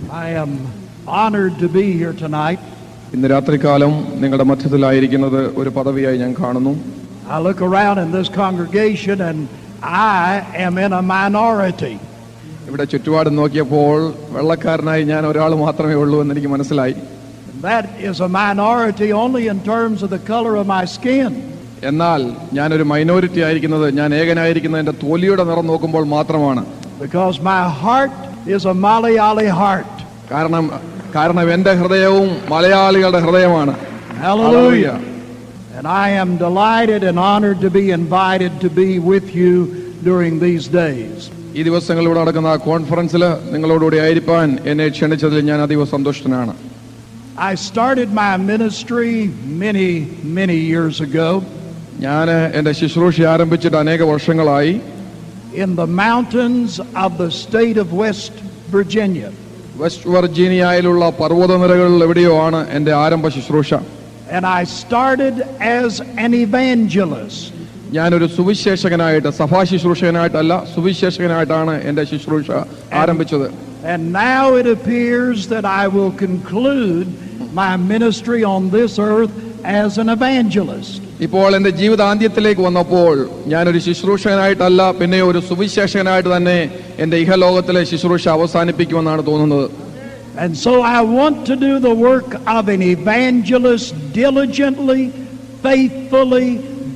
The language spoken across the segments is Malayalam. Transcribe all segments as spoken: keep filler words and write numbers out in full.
I am honored to be here tonight. ഇന്ന് രാത്രികാലം നിങ്ങളുടെ മധ്യത്തിലായിരിക്കുന്നത് ഒരു പദവിയായി ഞാൻ കാണുന്നു. I look around in this congregation and I am in a minority. ഇവിടെ ചുറ്റുപാട് നോക്കിയപ്പോൾ വെള്ളക്കാരനായി ഞാൻ ഒരാൾ മാത്രമേ ഉള്ളൂ എന്ന് എനിക്ക് മനസ്സിലായി. That is a minority only in terms of the color of my skin. എന്നാൽ ഞാനൊരു മൈനോറിറ്റി ആയിരിക്കുന്നത് ഞാൻ ഏകനായിരിക്കുന്നത് എൻ്റെ തൊലിയുടെ നിറം നോക്കുമ്പോൾ മാത്രമാണ്. Because my heart is a Malayali heart. കാരണം കാരണം എൻ്റെ ഹൃദയവും മലയാളികളുടെ ഹൃദയമാണ്. Hallelujah. And I am delighted and honored to be invited to be with you during these days. ഈ ദിവസങ്ങളിലൂടെ നടക്കുന്ന കോൺഫറൻസിൽ നിങ്ങളോടുകൂടി ആയിരിക്കാൻ എന്നെ ക്ഷണിച്ചതിൽ ഞാൻ അതീവ സന്തുഷ്ടനാണ്. I started my ministry many many years ago. ഞാൻ എൻ്റെ ശുശ്രൂഷ ആരംഭിച്ചിട്ട് അനേക വർഷങ്ങളായി. In the mountains of the state of West Virginia. West വെർജീനിയയിലുള്ള പർവ്വതനിരകളിൽ എവിടെയോ ആണ് എൻ്റെ ആരംഭ ശുശ്രൂഷ. And I started as an evangelist. ഞാനൊരു സുവിശേഷകനായിട്ട് സഭാ ശുശ്രൂഷകനായിട്ടല്ല സുവിശേഷകനായിട്ടാണ് എൻ്റെ ശുശ്രൂഷ ആരംഭിച്ചത്. And now it appears that I will conclude my ministry on this earth as an evangelist. ഇപ്പോൾ എൻ്റെ ജീവിതാന്ത്യത്തിലേക്ക് വന്നപ്പോൾ ഞാനൊരു ശുശ്രൂഷകനായിട്ടല്ല പിന്നെ ഒരു സുവിശേഷകനായിട്ട് തന്നെ എൻ്റെ ഇഹലോകത്തിലെ ശുശ്രൂഷ അവസാനിപ്പിക്കുമെന്നാണ് തോന്നുന്നത്. And so I want to do the work of an evangelist diligently, faithfully,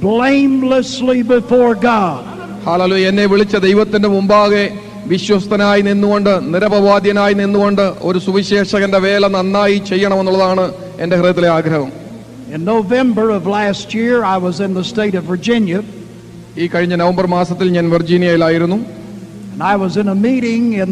blamelessly before God. ഹല്ലേലൂയ. എന്നെ വിളിച്ച ദൈവത്തിന്റെ മുമ്പാകെ വിശ്വസ്തനായി നിന്നുകൊണ്ട് നിരപവാദ്യനായി നിന്നുകൊണ്ട് ഒരു സുവിശേഷകന്റെ വേല നന്നായി ചെയ്യണമെന്നുള്ളതാണ് എൻ്റെ ഹൃദയത്തിലെ ആഗ്രഹം. In November of last year I was in the state of Virginia. ഈ കഴിഞ്ഞ നവംബർ മാസത്തിൽ ഞാൻ വെർജീനിയയിലായിരുന്നു. And I was in a meeting in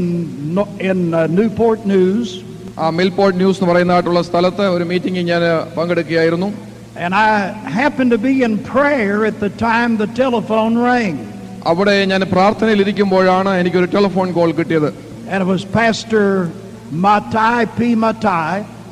in uh, Newport News. ആ മിൽപോർട്ട് ന്യൂസ് എന്ന് പറയുന്നതായിട്ടുള്ള സ്ഥലത്ത് ഒരു മീറ്റിംഗിൽ ഞാൻ പങ്കെടുക്കുകയായിരുന്നു. And I happened to be in prayer at the time the telephone rang. അവിടെ ഞാൻ പ്രാർത്ഥനയിൽ ഇരിക്കുമ്പോഴാണ് എനിക്കൊരു ടെലിഫോൺ കോൾ കിട്ടിയത്. And it was Pastor Matai P. Matai.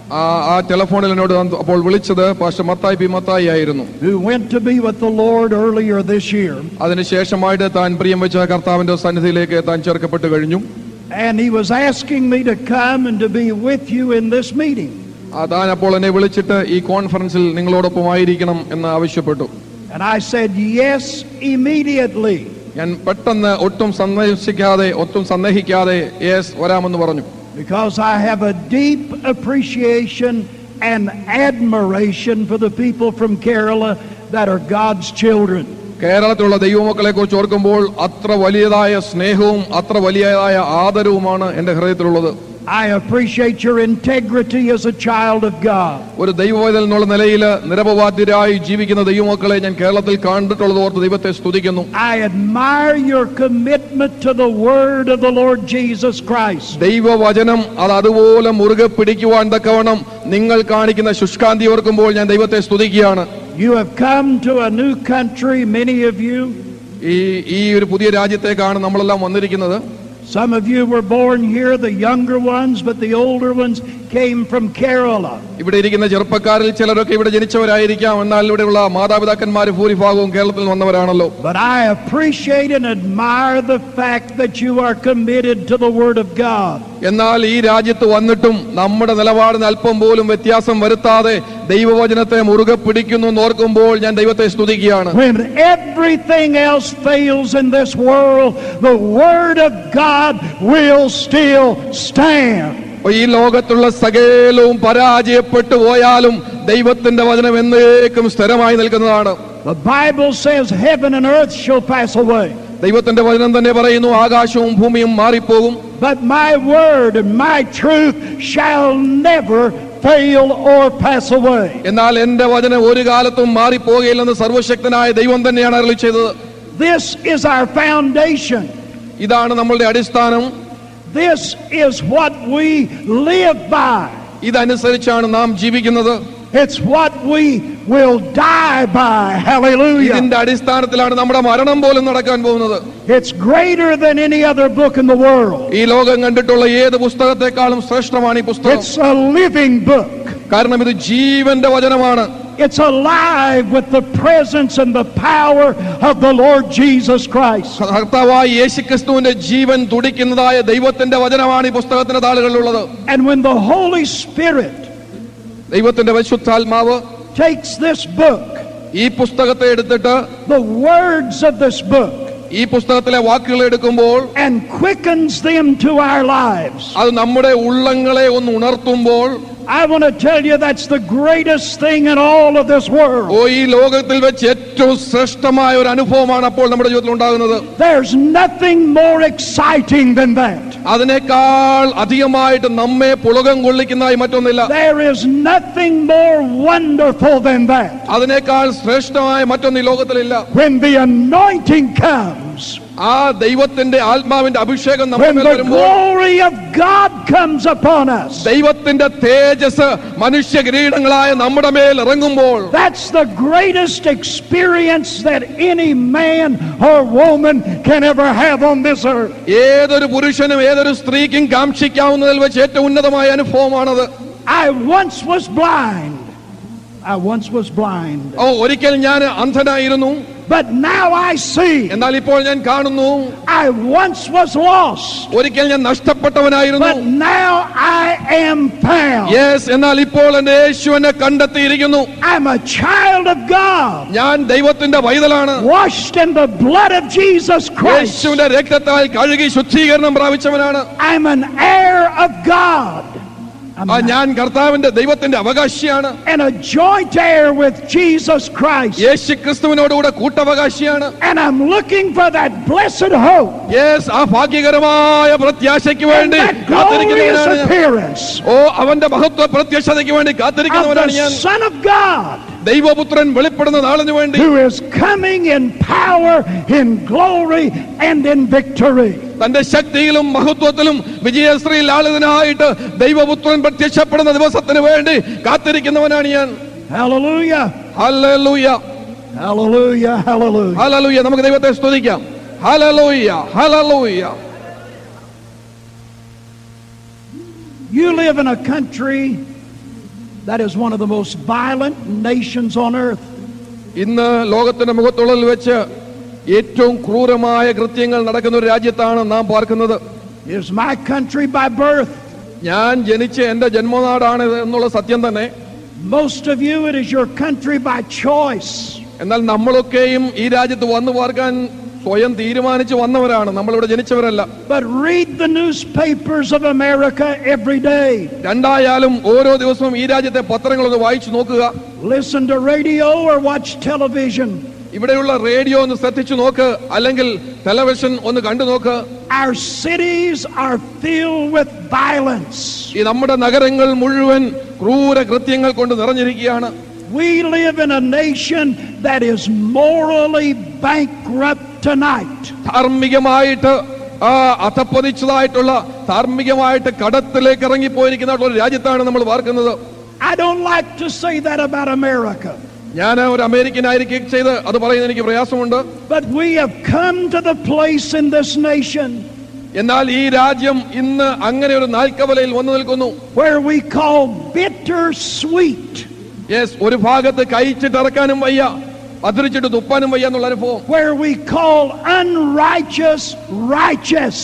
ആ ടെലിഫോണിൽ എന്നോട് അപ്പോൾ വിളിച്ചത് പാസ്റ്റർ മത്തായി പി മത്തായി ആയിരുന്നു. Who went to be with the Lord earlier this year. അതിനുശേഷമായിട്ട് താൻ പ്രിയം വെച്ച കർത്താവിന്റെ സന്നിധിയിലേക്ക് താൻ ചേർക്കപ്പെട്ടു കഴിഞ്ഞു. And he was asking me to come and to be with you in this meeting. താൻ അപ്പോൾ എന്നെ വിളിച്ചിട്ട് ഈ കോൺഫറൻസിൽ നിങ്ങളോടൊപ്പം ആയിരിക്കണം എന്ന് ആവശ്യപ്പെട്ടു. And I said yes immediately. ഞാൻ പെട്ടെന്ന് ഒട്ടും സന്ദേശിക്കാതെ ഒട്ടും സന്ദേഹിക്കാതെ യെസ് വരാമെന്ന് പറഞ്ഞു. Because I have a deep appreciation and admiration for the people from Kerala that are God's children. കേരളത്തിലുള്ള ദൈവമക്കളെ കുറിച്ച് ഓർക്കുമ്പോൾ അത്ര വലിയതായ സ്നേഹവും അത്ര വലിയതായ ആദരവുമാണ് എൻ്റെ ഹൃദയത്തിലുള്ളത്. I appreciate your integrity as a child of God. ഒരു ദൈവവൈതൽ എന്നുള്ള നിലയിൽ നിരപവാദ്യരായി ജീവിക്കുന്ന ദൈവമക്കളെ ഞാൻ കേരളത്തിൽ കണ്ടിട്ടുള്ളത് ഓർത്ത് ദൈവത്തെ സ്തുതിക്കുന്നു. I admire your commitment to the word of the Lord Jesus Christ. ദൈവവചനം അത് അതുപോലെ മുറുകെ പിടിക്കുവാൻ തക്കവണ്ണം നിങ്ങൾ കാണിക്കുന്ന ശുഷ്കാന്തി ഓർക്കുമ്പോൾ ഞാൻ ദൈവത്തെ സ്തുതിക്കുകയാണ്. You have come to a new country, many of you. ഈ ഈ ഒരു പുതിയ രാജ്യത്തേക്കാണ് നമ്മളെല്ലാം വന്നിരിക്കുന്നത്. Some of you were born here, the younger ones, but the older ones came from Kerala. ഇവിടെ ഇരിക്കുന്ന ചെറുപ്പക്കാരിൽ ചിലരൊക്കെ ഇവിടെ ജനിച്ചവരായിരിക്കാം, എന്നാൽ ഇവിടെയുള്ള മാതാപിതാക്കന്മാർ ഭൂരിഭാഗവും കേരളത്തിൽ വന്നവരാണല്ലോ. But I appreciate and admire the fact that you are committed to the word of God. എന്നാൽ ഈ രാജ്യത്ത് വന്നിട്ടും നമ്മുടെ നിലപാടിന് അല്പം പോലും വ്യത്യാസം വരുത്താതെ ദൈവവചനത്തെ മുറുകെ പിടിക്കുന്നു എന്ന് ഓർക്കുമ്പോൾ ഞാൻ ദൈവത്തെ സ്തുതിക്കുകയാണ്. When everything else fails in this world, the word of God will still stand. ഈ ലോകത്തുള്ള സകലവും പരാജയപ്പെട്ടു പോയാലും ദൈവത്തിന്റെ വചനം എന്നേക്കും സ്ഥിരമായി നിൽക്കുന്നതാണ്. The Bible says heaven and earth shall pass away. ദൈവത്തിന്റെ വചനം തന്നെ പറയുന്നു ആകാശവും ഭൂമിയും മാറിപ്പോകും. But my word and my truth shall never fail or pass away. എന്നാൽ എന്റെ വചനം ഒരു കാലത്തും മാറിപ്പോകയില്ലെന്ന് സർവശക്തനായ ദൈവം തന്നെയാണ് അരുളി ചെയ്തത്. This is our foundation. ഇതാണ് നമ്മളുടെ അടിസ്ഥാനം. This is what we live by. ഇതനുസരിച്ചാണ് നാം ജീവിക്കുന്നത്. It's what we will die by. Hallelujah. ഇതിന്റെ അടിസ്ഥാനത്തിലാണ് നമ്മുടെ മരണം പോലും നടക്കാൻ പോകുന്നത്. It's greater than any other book in the world. ഈ ലോകം കണ്ടിട്ടുള്ള ഏത് പുസ്തകത്തെക്കാളും ശ്രേഷ്ഠമാണ് ഈ പുസ്തകം. It's a living book. കാരണം ഇത് ജീവന്റെ വചനമാണ്. It's alive with the presence and the power of the Lord Jesus Christ. കർത്താവായ യേശുക്രിസ്തുവിന്റെ ജീവൻ തുടിക്കുന്നതായ ദൈവത്തിന്റെ വചനമാണ് ഈ പുസ്തകത്തിന്റെ താളുകളിലുള്ളത്. And when the Holy Spirit ദൈവത്തിന്റെ പരിശുദ്ധാത്മാവ് takes this book, ഈ പുസ്തകത്തെ എടുത്തിട്ട് the words of this book, ഈ പുസ്തകത്തിലെ വാക്കുകൾ എടുക്കുമ്പോൾ and quickens them to our lives, അത് നമ്മുടെ ഉള്ളങ്ങളെ ഒന്ന് ഉണർത്തുമ്പോൾ, I want to tell you that's the greatest thing in all of this world. ഓ ഈ ലോകത്തിൽ വെച്ച് ഏറ്റവും ശ്രേഷ്ഠമായ ഒരു അനുഭവമാണ് അപ്പോൾ നമ്മുടെ ജീവിതത്തിൽ ഉണ്ടാകുന്നത്. There's nothing more exciting than that. അതിനേക്കാൾ അധികമായിട്ട് നമ്മെ പുളകം കൊള്ളിക്കുന്നതായി മറ്റൊന്നില്ല. There is nothing more wonderful than that. അതിനേക്കാൾ ശ്രേഷ്ഠമായ മറ്റൊന്ന് ഈ ലോകത്തിലില്ല. When the anointing comes, ആ ദൈവത്തിന്റെ ആത്മാവിന്റെ അഭിഷേകം when നമ്മുടെ മേൽ the വരുമ്പോൾ, glory of God comes upon us, ദൈവത്തിന്റെ തേജസ് മനുഷ്യ കിരീടങ്ങളായ നമ്മുടെ മേൽ ഇറങ്ങുമ്പോൾ, that's the greatest experience that any man or woman can ever have on this earth. ഏതൊരു പുരുഷനും ഏതൊരു സ്ത്രീക്കും കാക്ഷിക്കാവുന്നതിൽ വെച്ച് ഏറ്റവും ഉന്നതമായ അനുഭവമാണത്. I once was blind. I once was blind. ഓ ഒരിക്കൽ ഞാൻ അന്ധനായിരുന്നു, but now I see. എന്നാൽ ഇപ്പോൾ ഞാൻ കാണുന്നു. I once was lost, ഒരിക്കൽ ഞാൻ നഷ്ടപ്പെട്ടവനായിരുന്നു, but now I am found. Yes, എന്നാൽ ഇപ്പോൾ എന്റെ യേശു എന്നെ കണ്ടെത്തിയിരിക്കുന്നു. I'm a child of God, ഞാൻ ദൈവത്തിന്റെ പൈതലാണ്, washed in the blood of Jesus Christ. യേശുവിന്റെ രക്തത്താൽ കഴുകി ശുദ്ധീകരണം പ്രാപിച്ചവനാണ്. I'm an heir of God. ഞാൻ കർത്താവിന്റെ ദൈവത്തിന്റെ അവകാശിയാണ്, and a joint heir with Jesus Christ. യേശു ക്രിസ്തുവിനോടുകൂടെ കൂട്ടവകാശിയാണ്. And I'm looking for that blessed hope. Yes, ആ ഭാഗ്യകരമായ പ്രത്യാശയ്ക്ക് വേണ്ടി കാത്തിരിക്കുന്നവനാണ് ഞാൻ. ഓ അവന്റെ മഹത്വ പ്രത്യക്ഷതയ്ക്ക് വേണ്ടി കാത്തിരിക്കുന്നവനാണ് ഞാൻ. Son of God, ദൈവപുത്രൻ വെളിപ്പെടുന്ന നാളിന് വേണ്ടി, who is coming in power, in glory and in victory. തന്റെ ശക്തിയിലും മഹത്വത്തിലും വിജയശ്രീ ലാളിതനായിട്ട് ദൈവപുത്രൻ പ്രത്യക്ഷപ്പെടുന്ന ദിവസത്തിന് വേണ്ടി കാത്തിരിക്കുന്നവനാണ് ഞാൻ. Hallelujah. ഹല്ലേലൂയ. Hallelujah. Hallelujah. ഹല്ലേലൂയ. നമുക്ക് ദൈവത്തെ സ്തുതിക്കാം. ഹല്ലേലൂയ. ഹല്ലേലൂയ. You live in a country that is one of the most violent nations on earth. ഇന്ന് ലോകത്തിന്റെ മുഖത്തുള്ളിൽ വെച്ച് ഏറ്റവും ക്രൂരമായ കൃത്യങ്ങൾ നടക്കുന്ന ഒരു രാജ്യത്താണ് നാം പാർക്കുന്നത്. It is my country by birth. ഞാൻ ജനിച്ച എന്റെ ജന്മനാടാണ് എന്നുള്ള സത്യം തന്നെ. Most of you, it is your country by choice. എന്നാൽ നമ്മളൊക്കെയും ഈ രാജ്യത്ത് വന്നു പാർക്കാൻ സ്വയം തീരുമാനിച്ചു വന്നവരാണ്, നമ്മളിവിടെ ജനിച്ചവരല്ല. But read the newspapers of America every day. രണ്ടായാലും ഓരോ ദിവസവും ഈ രാജ്യത്തെ പത്രങ്ങളൊന്ന് വായിച്ചു നോക്കുക. Listen to radio or watch television. ഇവിടെയുള്ള റേഡിയോ ഒന്ന് ശ്രദ്ധിച്ചു നോക്ക്, അല്ലെങ്കിൽ ടെലിവിഷൻ ഒന്ന് കണ്ടു നോക്ക്. Our cities are filled with violence. ഈ നമ്മുടെ നഗരങ്ങൾ മുഴുവൻ ക്രൂര കൃത്യങ്ങൾ കൊണ്ട് നിറഞ്ഞിരിക്കുകയാണ്. We live in a nation that is morally bankrupt tonight. ധാർമ്മികമായിട്ട് ആ അധപ്പതിച്ചതായിട്ടുള്ള ധാർമ്മികമായിട്ട് കടത്തിലേക്ക് ഇറങ്ങിപ്പോയിരിക്കുന്ന ഒരു രാജ്യത്താണ് നമ്മൾ പാർക്കുന്നത്. I don't like to say that about America. ഞാൻ ഒരു അമേരിക്കനായിരിക്കും ചെയ്ത് അത് പറയുന്നത് എനിക്ക് പ്രയാസമുണ്ട്. But we have come to the place in this nation, എന്നാൽ ഈ രാജ്യം ഇന്ന് അങ്ങനെ ഒരു നാൽക്കവലയിൽ വന്നു നിൽക്കുന്നു, where we call bitter sweet. Yes, ഒരു ഭാഗത്ത് കഴിച്ചിട്ടിറക്കാനും വയ്യ, മധുരിച്ചിട്ട് തുപ്പാനും വയ്യ എന്നുള്ള അനുഭവം. Where we call unrighteous righteous.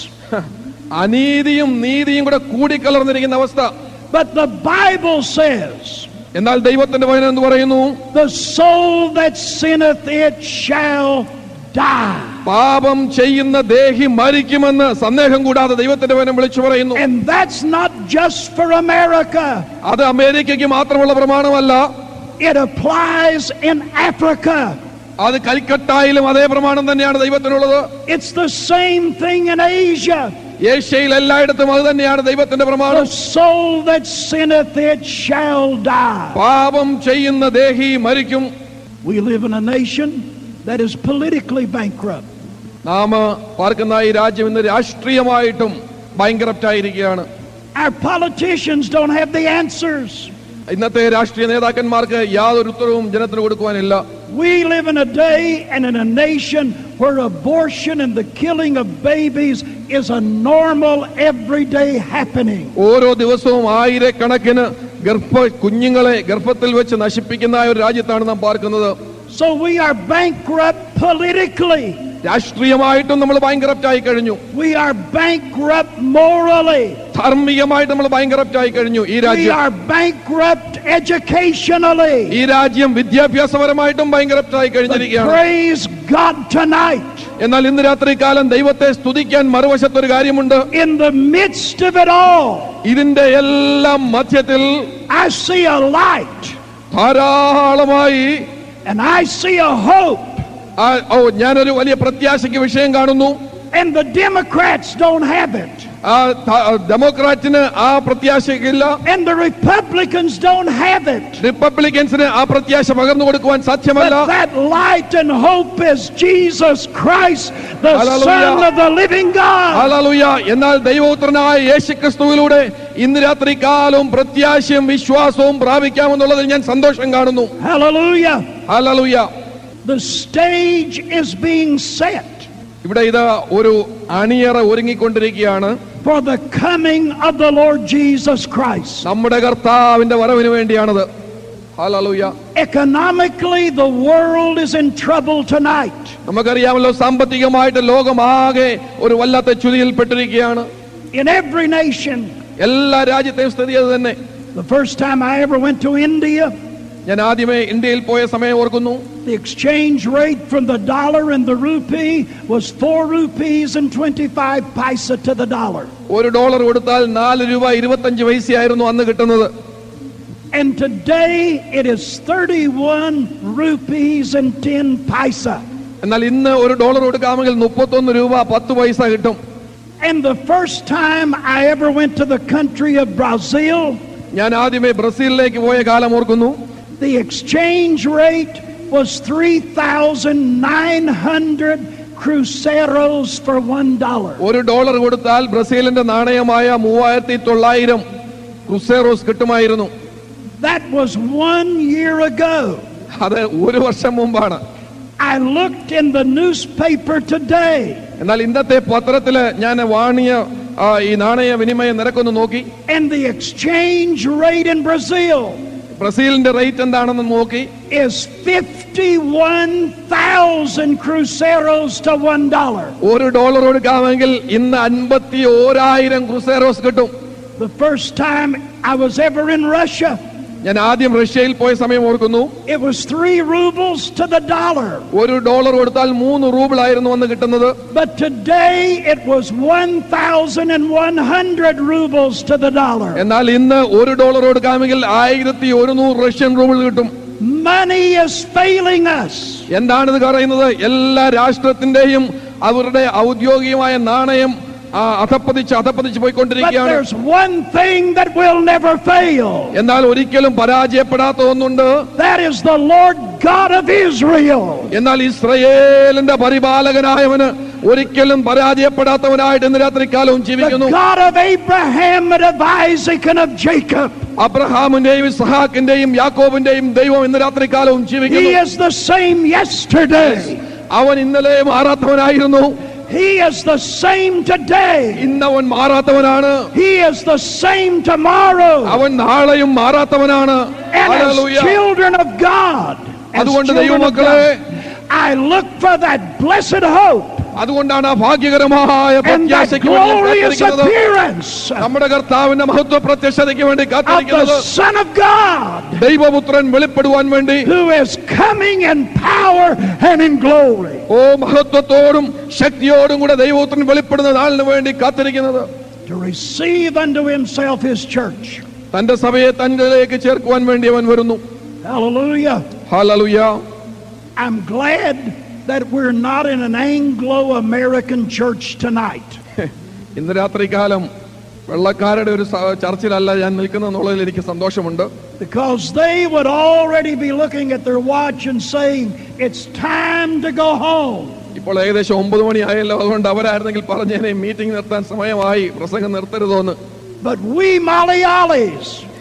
അനീതിയും നീതിയും കൂടെ കൂടിക്കലർന്നിരിക്കുന്ന അവസ്ഥ. But the Bible says, എന്നാൽ ദൈവത്തിന്റെ വചനം എന്ന് പറയുന്നു, the soul that sinneth it shall die. പാപം ചെയ്യുന്ന ദേഹി മരിക്കുമെന്ന് സന്ദേഹം കൂടാതെ ദൈവത്തിന്റെ വചനം വിളിച്ചു പറയുന്നു. And that's not just for America. അത് അമേരിക്കയ്ക്ക് മാത്രമുള്ള പ്രമാണമല്ല, it applies in Africa. അത് കൽക്കട്ടയിലും അതേ പ്രമാണം തന്നെയാണ് ദൈവത്തിനുള്ളത്. It's the same thing in Asia. ഏഷ്യയിൽ എല്ലായിടത്തും അത് തന്നെയാണ് ദൈവത്തിന്റെ പ്രമാണം. The soul that sinneth it shall die. പാപം ചെയ്യുന്ന ദേഹി മരിക്കും. We live in a nation that is politically bankrupt. നാം പാർക്കുന്ന ഈ രാജ്യം ഇന്ന് രാഷ്ട്രീയമായിട്ടും ബാങ്ക്രപ്റ്റ് ആയിരിക്കുകയാണ്. Our politicians don't have the answers. ഇന്നത്തെ രാഷ്ട്രീയ നേതാക്കന്മാർക്ക് യാതൊരു ഉത്തരവും ജനത്തിന് കൊടുക്കുവാനില്ല. We live in a day and in a nation where abortion and the killing of babies is a normal everyday happening. ഓരോ ദിവസവും ആയിരക്കണക്കിന് ഗർഭ കുഞ്ഞുങ്ങളെ ഗർഭത്തിൽ വെച്ച് നശിപ്പിക്കുന്ന ഒരു രാജ്യത്താണ് നാം പാർക്കുന്നത്. So we are bankrupt politically. രാഷ്ട്രീയമായിട്ടും നമ്മൾ ബാങ്ക്രപ്റ്റ് ആയി കഴിഞ്ഞു. We are bankrupt morally. ധാർമ്മികമായിട്ട് നമ്മൾ ബാങ്ക്രപ്റ്റ് ആയി കഴിഞ്ഞു. ഈ രാജ്യം. We are bankrupt educationally. ഈ രാജ്യം വിദ്യാഭ്യാസപരമായിട്ടും ബാങ്ക്രപ്റ്റ് ആയി കഴിഞ്ഞിരിക്കുകയാണ്. Praise God tonight. എന്നാൽ ഇന്ന് രാത്രി കാലം ദൈവത്തെ സ്തുതിക്കാൻ മറുവശത്തൊരു കാര്യമുണ്ട്. In the midst of it all, ഇതിന്റെ എല്ലാം മധ്യത്തിൽ I see a light. ധാരാളമായി And I see a hope. ഓ ഞാനൊരു വലിയ പ്രത്യാശയ്ക്ക് വിഷയം കാണുന്നു. And the Democrats don't have it. ഡെമോക്രാറ്റിന് ആ പ്രത്യാശയില്ല. And the Republicans don't have it. റിപ്പബ്ലിക്കൻസിന് ആ പ്രത്യാശ പകർന്നു കൊടുക്കുവാൻ സാധ്യമല്ല. But that light and hope is Jesus Christ, the Son of the living God. ഹല്ലേലൂയ. എന്നാൽ ദൈവപുത്രനായ യേശുക്രിസ്തുവിലൂടെ ഇന്ന് രാത്രി കാലവും പ്രത്യാശയും വിശ്വാസവും പ്രാപിക്കാമെന്നുള്ളതിൽ ഞാൻ സന്തോഷം കാണുന്നു. Hallelujah. ഹല്ലേലൂയ. The stage is being set. ഇവിടെ ഇത് ഒരു അണിയറ ഒരുങ്ങിക്കൊണ്ടിരിക്കുകയാണ്. For the coming of the Lord Jesus Christ. നമ്മുടെ കർത്താവിന്റെ വരവിന് വേണ്ടിയാണത്. ഹല്ലേലൂയ. Economically the world is in trouble tonight. നമുക്കറിയാമല്ലോ സാമ്പത്തികമായിട്ട് ലോകമാകെ ഒരു വല്ലാത്ത ചുഴിയിൽപ്പെട്ടിരിക്കുകയാണ്. In every nation. എല്ലാ രാജ്യത്തെയും സ്ഥിതി അത് തന്നെ. The first time I ever went to India, ഞാൻ ആദ്യമേ ഇന്ത്യയിൽ പോയ സമയം ഓർക്കുന്നു. The exchange rate from the dollar and the rupee was four rupees and twenty-five paisa to the dollar. ഒരു ഡോളർ കൊടുത്താൽ നാല് രൂപ ഇരുപത്തഞ്ച് പൈസയായിരുന്നു അന്ന് കിട്ടുന്നത്. And today it is thirty-one rupees and ten paisa. എന്നാൽ ഇന്ന് ഒരു ഡോളർ കൊടുക്കാമെങ്കിൽ മുപ്പത്തൊന്ന് രൂപ പത്ത് പൈസ കിട്ടും. And the first time I ever went to the country of Brazil, ഞാൻ ആദ്യമേ ബ്രസീലിലേക്ക് പോയ കാലം ഓർക്കുന്നു. The exchange rate was three thousand nine hundred cruceros for one dollar. ഒരു ഡോളർ കൊടുത്താൽ ബ്രസീലിന്റെ നാണയമായ മൂവായിരത്തി തൊള്ളായിരം ക്രൂസേറോസ് കിട്ടുമായിരുന്നു. That was one year ago. അത് ഒരു വർഷം മുമ്പാണ്. I looked in the newspaper today. എന്നാൽ ഇന്നത്തെ പത്രത്തില് ഞാൻ വാണിയ ഈ നാണയ വിനിമയ നിരക്കൊന്ന് നോക്കി. And the exchange rate in Brazil, ബ്രസീലിന്റെ റേറ്റ് എന്താണെന്ന് നോക്കി, is fifty-one thousand cruceros to one dollar. ഒരു ഡോളർ കൊടുക്കാമെങ്കിൽ ഇന്ന് അൻപത്തി ഓരായിരം ക്രൂസേറോസ് കിട്ടും. The first time I was ever in Russia, ഞാൻ ആദ്യം റഷ്യയിൽ പോയ സമയം ഓർക്കുന്നു. it was three rubles to the dollar. ഒരു ഡോളർ കൊടുത്താൽ മൂന്ന് റൂബിൾ ആയിരുന്നു അന്ന് കിട്ടുന്നത്. But today it was one thousand one hundred rubles to the dollar. എന്നാൽ ഇന്ന് ഒരു ഡോളർ കൊടുക്കാമെങ്കിൽ ആയിരത്തി ഒരുന്നൂറ് റഷ്യൻ റൂബിൾ കിട്ടും. Money is failing us. എന്താണിത് പറയുന്നത്? എല്ലാ രാഷ്ട്രത്തിന്റെയും അവരുടെ ഔദ്യോഗികമായ നാണയം അധപ്പതിച്ച് അധപ്പതിച്ച് പോയിക്കൊണ്ടിരിക്കുകയാണ്. But there's one thing that will never fail. എന്നാൽ ഒരിക്കലും പരാജയപ്പെടാത്ത ഒന്നുണ്ട്. That is the Lord God of Israel. എന്നാൽ ഇസ്രായേലിന്റെ പരിപാലകനായവന് ഒരിക്കലും പരാജയപ്പെടാത്തവനായിട്ട് ഇന്ന് രാത്രി കാലവും ജീവിക്കുന്നു. The God of Abraham and of Isaac and of Jacob. അബ്രഹാമിന്റെയും ഇസ്ഹാക്കിന്റെയും യാക്കോബിന്റെയും ദൈവം ഇന്ന് രാത്രി കാലവും ജീവിക്കുന്നു. He is the same yesterday. അവൻ ഇന്നലെ മാറാത്തവനായിരുന്നു. He is the same today. ഇന്നവൻ മാറാത്തവനാണ്. He is the same tomorrow. അവൻ നാളെയും മാറാത്തവനാണ്. And as children of God, അതുകൊണ്ട് ദൈവമക്കളെ, I look for that blessed hope. അതുകൊണ്ടാണ് ആ ഭാഗ്യകരമായ പ്രത്യാശയ്ക്ക് വേണ്ടി കാത്തിരിക്കുന്നത്. നമ്മുടെ കർത്താവിന്റെ മഹത്വ പ്രത്യക്ഷതയ്ക്ക് വേണ്ടി കാത്തിരിക്കുന്നത്. Son of God, ദൈവപുത്രൻ വെളിപ്പെടുവാൻ വേണ്ടി, who is coming in power and in glory. ഓ മഹത്വത്തോടും ശക്തിയോടും കൂടെ ദൈവപുത്രൻ വെളിപ്പെടുന്ന നാളിന് വേണ്ടി കാത്തിരിക്കുന്നത്. To receive unto himself his church. തന്റെ സഭയെ തന്നിലേക്ക് ചേർക്കുവാൻ വേണ്ടി അവൻ വരുന്നു. Hallelujah. Hallelujah. I'm glad that we're not in an Anglo-American church tonight. ഇന്ന് രാത്രി കാലം വെള്ളക്കാരുടെ ഒരു ചർച്ചിലല്ല ഞാൻ നിൽക്കുന്നതെന്നുള്ളതിൽ എനിക്ക് സന്തോഷമുണ്ട്. Because they would already be looking at their watch and saying it's time to go home. ഇപ്പോൾ ഏകദേശം ഒമ്പത് മണി ആയല്ലോ, അതുകൊണ്ട് അവരായിരുന്നെങ്കിൽ പറഞ്ഞേനെ മീറ്റിംഗ് നിർത്താൻ സമയമായി, പ്രസംഗം നിർത്തരുതോന്ന്. But we Malayalis,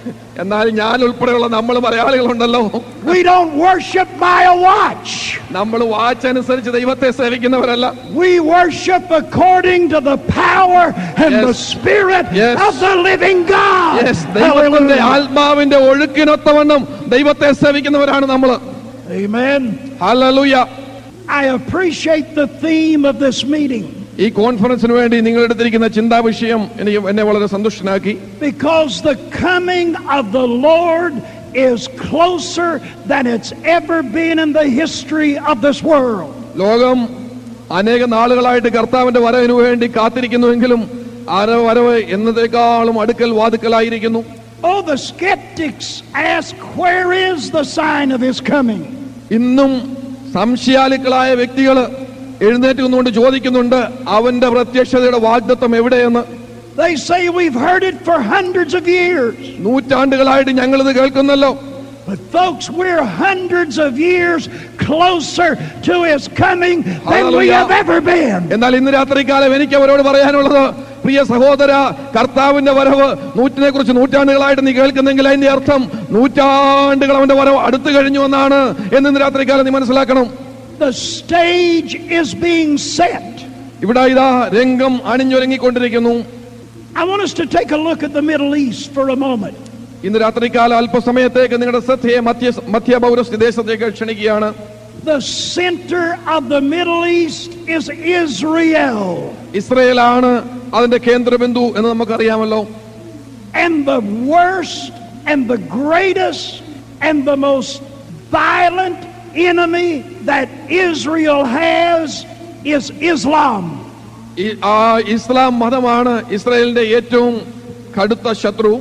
എന്നാൽ ഞാൻ ഉൾപ്പെടെയുള്ള നമ്മൾ മലയാളികളുണ്ടല്ലോ, we don't worship by a watch. നമ്മൾ വാച്ച് അനുസരിച്ച് ദൈവത്തെ സേവിക്കുന്നവരല്ല. We worship according to the power and Yes. the spirit Yes. of the living God. Yes, ദൈവത്തിന്റെ ആത്മാവിന്റെ ഒഴുക്കിനൊത്തവണ്ണം ദൈവത്തെ സേവിക്കുന്നവരാണ് നമ്മൾ. Amen. ഹല്ലേലൂയ. I appreciate the theme of this meeting ഈ കോൺഫറൻസിന് വേണ്ടി നിങ്ങൾ എടുത്തിരിക്കുന്ന ചിന്താ വിഷയം എനിക്ക് എന്നെ വളരെ സന്തുഷ്ടനാക്കി. because the coming of the Lord is closer than it's ever been in the history of this world. ലോകം അനേക നാളുകളായിട്ട് കർത്താവിന്റെ വരവിന് വേണ്ടി കാത്തിരിക്കുന്നുവെങ്കിലും ആ വരവ് എന്നതേക്കാളും അടുക്കൽ വാതുക്കലായിരിക്കുന്നു. Oh, the skeptics ask, where is the sign of his coming? ഇന്നും സംശയാലുക്കളായ വ്യക്തികൾ എഴുന്നേറ്റ് നിന്നുകൊണ്ട് ചോദിക്കുന്നുണ്ട്, അവന്റെ പ്രത്യക്ഷതയുടെ വാഗ്ദത്തം എവിടെയെന്ന്. They say we've heard it for hundreds of years. നൂറ്റാണ്ടുകളായിട്ട് ഞങ്ങളിത് കേൾക്കുന്നല്ലോ. But folks, we're hundreds of years closer to his coming than we have ever been. എന്നാൽ ഇന്ന് രാത്രികാലം എനിക്ക് അവരോട് പറയാനുള്ളത്, പ്രിയ സഹോദര, കർത്താവിന്റെ വരവ് നൂറ്റിനെ കുറിച്ച് നൂറ്റാണ്ടുകളായിട്ട് നീ കേൾക്കുന്നെങ്കിൽ അതിന്റെ അർത്ഥം നൂറ്റാണ്ടുകൾ അവന്റെ വരവ് അടുത്തു കഴിഞ്ഞു എന്നാണ് എന്ന് ഇന്ന് രാത്രികാലം നീ മനസ്സിലാക്കണം. The stage is being set. ഇവിടെ ഇതാ രംഗം അണിഞ്ഞൊരുങ്ങിക്കൊണ്ടിരിക്കുന്നു. I want us to take a look at the Middle East for a moment. ഇന്ന് രാത്രികാലം അല്പസമയത്തേക്ക് നിങ്ങളുടെ ശ്രദ്ധയെ മധ്യ മധ്യ പൗരസ്ത്യ ദേശത്തേക്ക് ക്ഷണിക്കുകയാണ്. The center of the Middle East is Israel. ഇസ്രയേലാണ് അതിന്റെ കേന്ദ്രബിന്ദു എന്ന് നമുക്കറിയാമല്ലോ. And the worst and the greatest and the most violent enemy that Israel has is Islam. ആ ഇസ്ലാം മതമാണ് ഇസ്രായേലിന്റെ ഏറ്റവും കടുത്ത ശത്രു.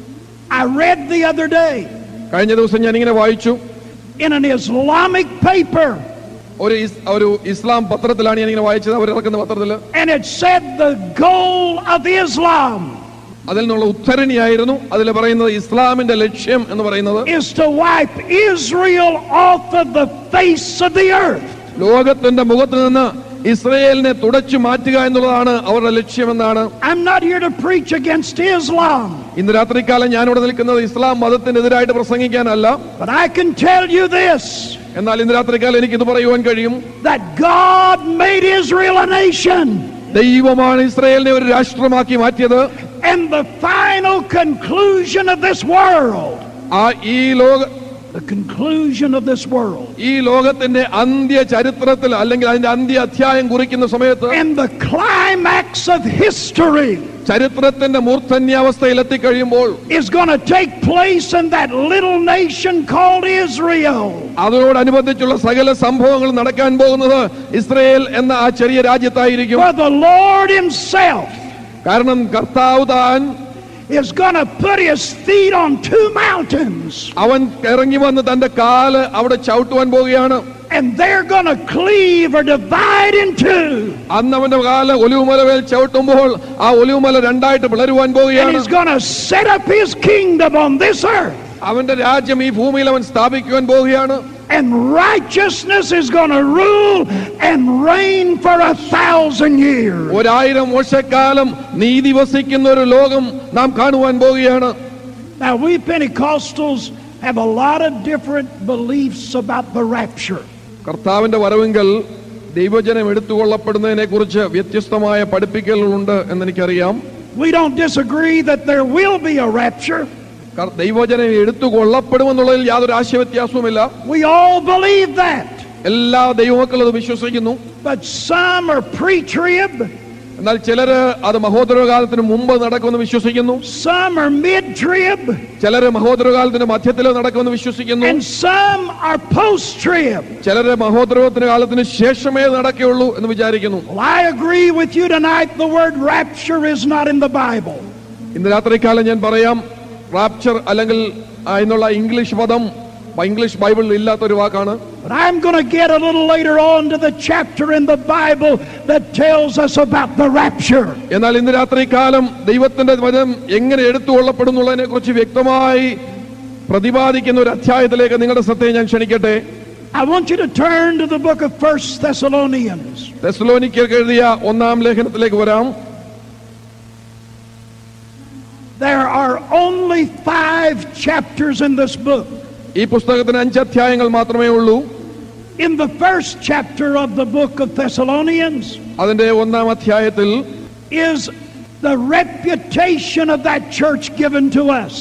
I read the other day കഴിഞ്ഞ ദിവസം ഞാൻ ഇങ്ങനെ വായിച്ചു, in an Islamic paper, ഒരു ഒരു ഇസ്ലാം പത്രത്തിലാണ് ഞാൻ ഇങ്ങനെ വായിച്ചത്, അവർ ഇറക്കുന്ന പത്രത്തിൽ. and it said the goal of Islam അതിൽ നിന്നുള്ള ഉദ്ധരണിയായിരുന്നു അതിൽ പറയുന്നത്, ഇസ്ലാമിന്റെ ലക്ഷ്യം എന്ന് പറയുന്നത് is to wipe Israel off of the face of the earth. ലോകത്തിന്റെ മുഖത്ത് നിന്ന് ഇസ്രായേലിനെ തുടച്ചു മാറ്റുക എന്നുള്ളതാണ് അവരുടെ ലക്ഷ്യമെന്നാണ്. I'm not here to preach against Islam, ഇന്ന് രാത്രികാലം ഞാനിവിടെ നിൽക്കുന്നത് ഇസ്ലാം മതത്തിനെതിരായിട്ട് പ്രസംഗിക്കാനല്ല. but I can tell you this, എന്നാൽ ഇന്ന് രാത്രികാലം എനിക്ക് ഇത് പറയുവാൻ കഴിയും, that God made Israel a nation. ദൈവമാണ് ഇസ്രായേലിനെ ഒരു രാഷ്ട്രമാക്കി മാറ്റിയത്. And the final conclusion of this world, ആ ഈ ലോക the conclusion of this world, ഈ ലോകത്തിന്റെ അന്ത്യ ചരിത്രത്തിൽ അല്ലെങ്കിൽ അതിന്റെ അന്ത്യ അധ്യായം കുറിക്കുന്ന സമയത്ത്, and the climax of history ചരിത്രത്തിന്റെ മൂർധന്യാവസ്ഥയിൽ എത്തിക്കഴിയുമ്പോൾ, is going to take place in that little nation called Israel. അതോടനുബന്ധിച്ചുള്ള സകല സംഭവങ്ങൾ നടക്കാൻ പോകുന്നത് ഇസ്രായേൽ എന്ന ആ ചെറിയ രാജ്യത്തായിരിക്കും. For the Lord himself കാരണം കർത്താവ് താൻ is going to put his feet on two mountains, അവൻ ഇറങ്ങി വന്ന് തന്റെ കാല് അവിടെ ചവിട്ടുവാൻ പോവുകയാണ്. and they're going to cleave or divide in two. അന്ന് അവന്റെ കാല് ഒലിവുമലമേൽ ചവിട്ടുമ്പോൾ ആ ഒലിവുമല രണ്ടായിട്ട് പിളരുവാൻ And പോവുകയാണ്. he's going to set up his kingdom on this earth. അവന്റെ രാജ്യം ഈ ഭൂമിയിൽ അവൻ സ്ഥാപിക്കുവാൻ പോവുകയാണ്. And righteousness is going to rule and reign for a thousand years. ഒരായിരം വർഷക്കാലം നീതി വസിക്കുന്ന ഒരു ലോകം നാം കാണുവാൻ പോവുകയാണ്. Now we Pentecostals have a lot of different beliefs about the rapture. കർത്താവിന്റെ വരവെങ്കിൽ ദൈവജനം എടുത്തുകൊള്ളപ്പെടുന്നതിനെ കുറിച്ച് വ്യത്യസ്തമായ പഠിപ്പിക്കലുകളുണ്ട് എന്നെനിക്കറിയാം. We don't disagree that there will be a rapture. ദൈവജനം എടുത്തുകൊള്ളപ്പെടുമെന്നുള്ളതിൽ യാതൊരു ആശയവ്യത്യാസവുമില്ല. We all believe that. എല്ലാ ദൈവമക്കളും അത് വിശ്വസിക്കുന്നു. But some are pre-trib, എന്നാൽ ചിലര് അത് മഹോദരകാലത്തിന് മുമ്പ് നടക്കുമെന്ന് വിശ്വസിക്കുന്നു. some are mid-trib, ചിലര് മഹോദരകാലത്തിന്റെ മധ്യത്തിൽ നടക്കുമെന്ന് വിശ്വസിക്കുന്നു. and some are post-trib. ചിലര് മഹോദരത്തിന്റെ കാലത്തിന് ശേഷമേ നടക്കുകയുള്ളൂ എന്ന് വിചാരിക്കുന്നു. Well, I agree with you tonight. The word rapture is not in the Bible. ഇന്ന് രാത്രികാലം ഞാൻ പറയാം, റാപ്ചർ അല്ലെങ്കിൽ എന്നുള്ള ഇംഗ്ലീഷ് പദം ഇംഗ്ലീഷ് ബൈബിളിൽ ഇല്ലാത്തൊരു വാക്കാണ്. But I'm going to get a little later on to the chapter in the Bible that tells us about the rapture. എന്നാൽ ഇന്ന് രാത്രികാലം ദൈവത്തിന്റെ വചനം എങ്ങനെ എടുത്തുകൊള്ളപ്പെടുന്നുള്ളതിനെ കുറിച്ച് വ്യക്തമായി പ്രതിപാദിക്കുന്ന ഒരു അധ്യായത്തിലേക്ക് നിങ്ങളുടെ ശ്രദ്ധയെ ഞാൻ ക്ഷണിക്കട്ടെ. I want you to turn to the book of First Thessalonians. തെസ്സലോനിക്കർക്ക് എഴുതിയ ഒന്നാം ലേഖനത്തിലേക്ക് വരാം. There are only five chapters in this book. ഈ പുസ്തകത്തിന് അഞ്ച് അധ്യായങ്ങൾ മാത്രമേ ഉള്ളൂ. In the first chapter of the book of Thessalonians, അതിന്റെ ഒന്നാം അധ്യായത്തിൽ is the reputation of that church given to us.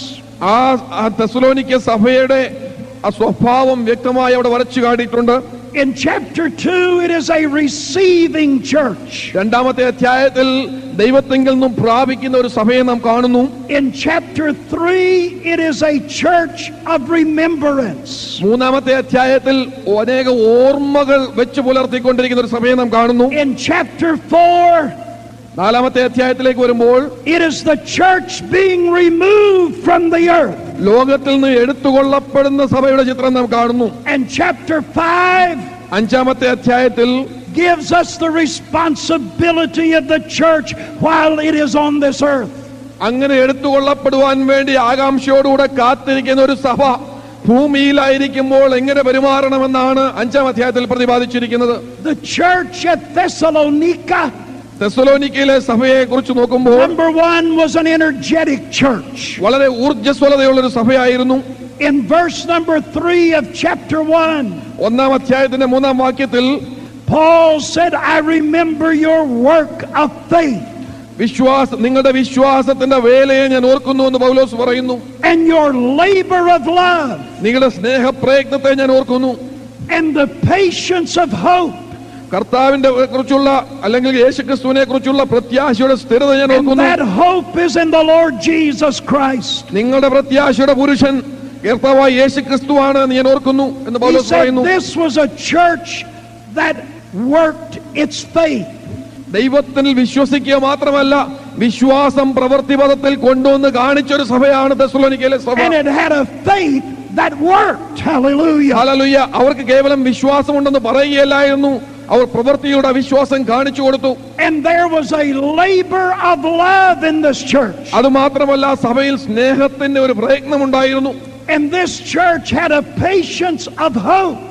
ആ തെസ്സലോനിക്ക സഭയുടെ ആ സ്വഭാവം വ്യക്തമായി അവിടെ വരച്ചു കാട്ടിയിട്ടുണ്ട്. In chapter two, it is a receiving church. രണ്ടാമത്തെ അധ്യായത്തിൽ ദൈവത്തിങ്കിൽ നിന്നും പ്രാപിക്കുന്ന ഒരു സഭയെ നാം കാണുന്നു. In chapter three, it is a church of remembrance. മൂന്നാമത്തെ അധ്യായത്തിൽ അനേക ഓർമ്മകൾ വെച്ച് പുലർത്തിക്കൊണ്ടിരിക്കുന്ന ഒരു സഭയെ നാം കാണുന്നു. In chapter four, നാലാമത്തെ അധ്യായത്തിലേക്ക് വരുമ്പോൾ it is the church being removed from the earth. ലോകത്തിൽ നിന്ന് എടുത്തുകൊള്ളപ്പെടുന്ന സഭയുടെ ചിത്രം നാം കാണുന്നു. And chapter five, അഞ്ചാമത്തെ അധ്യായത്തിൽ gives us the responsibility of the church while it is on this earth. അങ്ങനെ എടുത്തുകൊള്ളപ്പെടുവാൻ വേണ്ടി ആകാംക്ഷയോടുകൂടെ കാത്തിരിക്കുന്ന ഒരു സഭ ഭൂമിയിലായിരിക്കുമ്പോൾ എങ്ങനെ പെരുമാറണമെന്നാണ് അഞ്ചാം അധ്യായത്തിൽ പ്രതിപാദിച്ചിരിക്കുന്നത്. The church at Thessalonica, തെസ്സലോനിക്കയിലെ സഭയെ കുറിച്ച് നോക്കുമ്പോൾ number one, was an energetic church. വളരെ ഊർജ്ജസ്വലതയുള്ള ഒരു സഭയായിരുന്നു. In verse number three of chapter one, ഒന്നാം അധ്യായത്തിന്റെ മൂന്നാം വാക്യത്തിൽ Paul said, I remember your work of faith വിശ്വാസ നിങ്ങളുടെ വിശ്വാസത്തിന്റെ വേലയെ ഞാൻ ഓർക്കുന്നു എന്ന് പൗലോസ് പറയുന്നു. and your labor of love നിങ്ങളുടെ സ്നേഹപ്രയത്നത്തെ ഞാൻ ഓർക്കുന്നു. and the patience of hope. കർത്താവിന്റെ കുറിച്ചുള്ള അല്ലെങ്കിൽ യേശുക്രിസ്തുവിനെ കുറിച്ചുള്ള പ്രത്യാശയുടെ സ്ഥിരത ഞാൻ And ഓർക്കുന്നു. that hope is in the Lord Jesus Christ. നിങ്ങളുടെ പ്രത്യാശയുടെ പുരുഷൻ കർത്താവായ യേശുക്രിസ്തുവാണ് എന്ന് ഞാൻ ഓർക്കുന്നു എന്ന് He പൗലോസ് said പറയുന്നു. this was a church that worked its faith. ദൈവത്തിൽ വിശ്വസിക്കുക മാത്രമല്ല വിശ്വാസം പ്രവൃത്തിപഥത്തിൽ കൊണ്ടുവന്ന് കാണിച്ചൊരു സഭയാണ് തെസ്സലോനിക്കയിലെ സഭ. And it had a faith that worked. Hallelujah. ഹല്ലേലൂയ. അവർക്ക് കേവലം വിശ്വാസമുണ്ടെന്ന് പറയുകയല്ലായിരുന്നു, അവർ പ്രവൃത്തിയുടെ വിശ്വാസം കാണിച്ചു കൊടുത്തു. And there was a labor of love in this church. അത് മാത്രമല്ല സഭയിൽ സ്നേഹത്തിന്റെ ഒരു പ്രയത്നമുണ്ടായിരുന്നു. And this church had a patience of hope.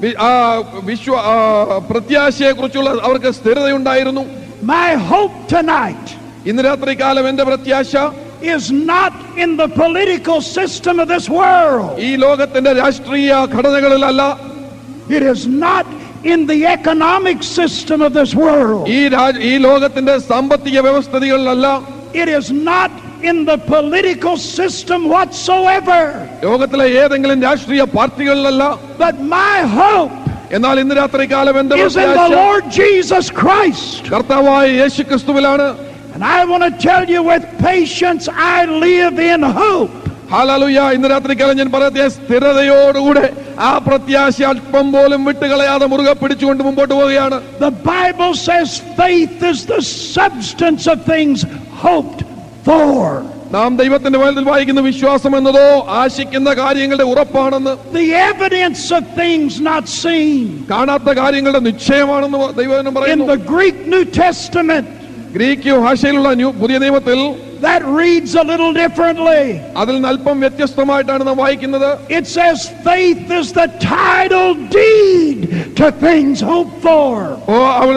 വിശ്വ പ്രത്യാശയെ കുറിച്ചുള്ള അവർക്ക് സ്ഥിരതയുണ്ടായിരുന്നു. My hope tonight ഇന്ന് രാത്രി കാലം എന്റെ പ്രത്യാശ is not in the political system of this world. ഈ ലോകത്തിന്റെ രാഷ്ട്രീയ ഘടനകളിലല്ല. It is not in the economic system of this world. ഈ ഈ ലോകത്തിന്റെ സാമ്പത്തിക വ്യവസ്ഥകളിലല്ല. It is not in the political system whatsoever. ലോകത്തിലെ ഏതെങ്കിലും രാഷ്ട്രീയ പാർട്ടികളിലല്ല. But my hope എന്നാൽ ഇന്ന് രാത്രി കാലം എന്റെ is in the Lord Jesus Christ. കർത്താവായ യേശുക്രിസ്തുവിലാണ്. And I want to tell you, with patience I live in hope. ഹല്ലേലൂയ. ഇന്ന് രാത്രി കാലം ഞാൻ പറയട്ടെ, സ്ഥിരതയോടുകൂടെ ആ പ്രത്യാശ അല്പം പോലും വിട്ടുകളയാതെ മുറുകെ പിടിച്ചുകൊണ്ട് മുമ്പോട്ട് പോവുകയാണ്. The Bible says faith is the substance of things hoped for. നാം ദൈവത്തിന്റെ വചനത്തിൽ വായിക്കുന്ന വിശ്വാസം എന്നതോ ആശിക്കുന്ന കാര്യങ്ങളുടെ ഉറപ്പാണെന്ന്. The evidence of things not seen. കാണാത്ത കാര്യങ്ങളുടെ നിശ്ചയമാണെന്ന് ദൈവവചനം In പറയുന്നു. the Greek New Testament, Greek ഭാഷയിലുള്ള പുതിയ നിയമത്തിൽ that reads a little differently. അതിൽ നിന്ന് അല്പം വ്യത്യസ്തമായിട്ടാണ് നാം വായിക്കുന്നത്. It says faith is the title deed to things hoped for. ഓ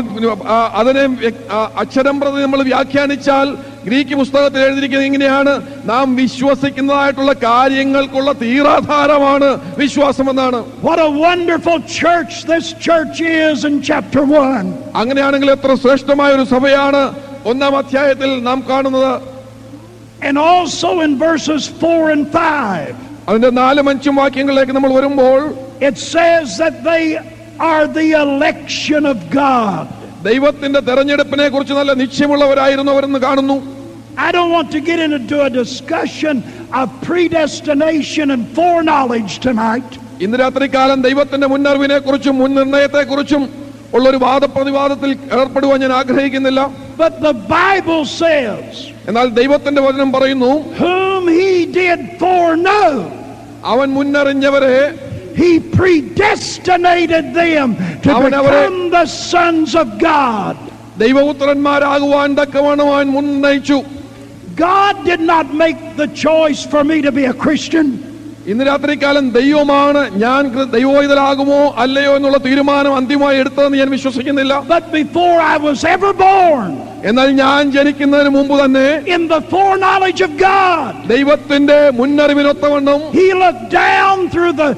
അതിനെ അക്ഷരം പ്രതി നമ്മൾ വ്യാഖ്യാനിച്ചാൽ ഗ്രീക്ക് പുസ്തകത്തിൽ എഴുതിയിരിക്കുന്നത് ഇങ്ങനെയാണ്: നാം വിശ്വസിക്കുന്നതായിട്ടുള്ള കാര്യങ്ങൾക്കുള്ള തീരാധാരമാണ് വിശ്വാസം എന്നാണ്. What a wonderful church this church is in chapter one. അങ്ങനെയാണെങ്കിൽ എത്ര ശ്രേഷ്ഠമായ ഒരു സഭയാണ് ഒന്നാം അധ്യായത്തിൽ നാം കാണുന്നത്. And also in verses four and five, അതിന്റെ നാലും അഞ്ചും വാക്യങ്ങളിലേക്ക് നമ്മൾ വരുമ്പോൾ it says that they are the election of God. ദൈവത്തിന്റെ തെരഞ്ഞെടുപ്പിനെ കുറിച്ച് നല്ല നിശ്ചയമുള്ളവരായിരുന്നു അവരെന്ന് കാണുന്നു. I don't want to get into a discussion of predestination and foreknowledge tonight. ഇന്ന് രാത്രികാലം ദൈവത്തിന്റെ മുന്നറിവിനെ കുറിച്ചും മുൻനിർണയത്തെ കുറിച്ചും ഉള്ളൊരു വാദപ്രതിവാദത്തിൽ ഏർപ്പെടുവാൻ ഞാൻ ആഗ്രഹിക്കുന്നില്ല. But the Bible says, എന്നാൽ ദൈവത്തിന്റെ വചനം പറയുന്നു, whom he did foreknow, അവൻ മുന്നറിഞ്ഞവരെ, he predestinated them to become the sons of God. ദൈവപുത്രന്മാരാകുവാൻ തക്കവണ്ണം അവൻ മുന്നയിച്ചു. God did not make the choice for me to be a Christian. ഈ ഇന്ന് രാത്രികാലം ദൈവമാണ് ഞാൻ ദൈവോഹിതലാകുമോ അല്ലയോ എന്നുള്ള തീരുമാനം അന്തിമമായി എടുത്തതെന്ന് ഞാൻ വിശ്വസിക്കുന്നില്ല. But before I was ever born, എന്നാൽ ഞാൻ ജനിക്കുന്നതിന് മുമ്പ് തന്നെ in the foreknowledge of God, ദൈവത്തിന്റെ മുന്നറിവിനൊത്തവണ്ണം He looked down through the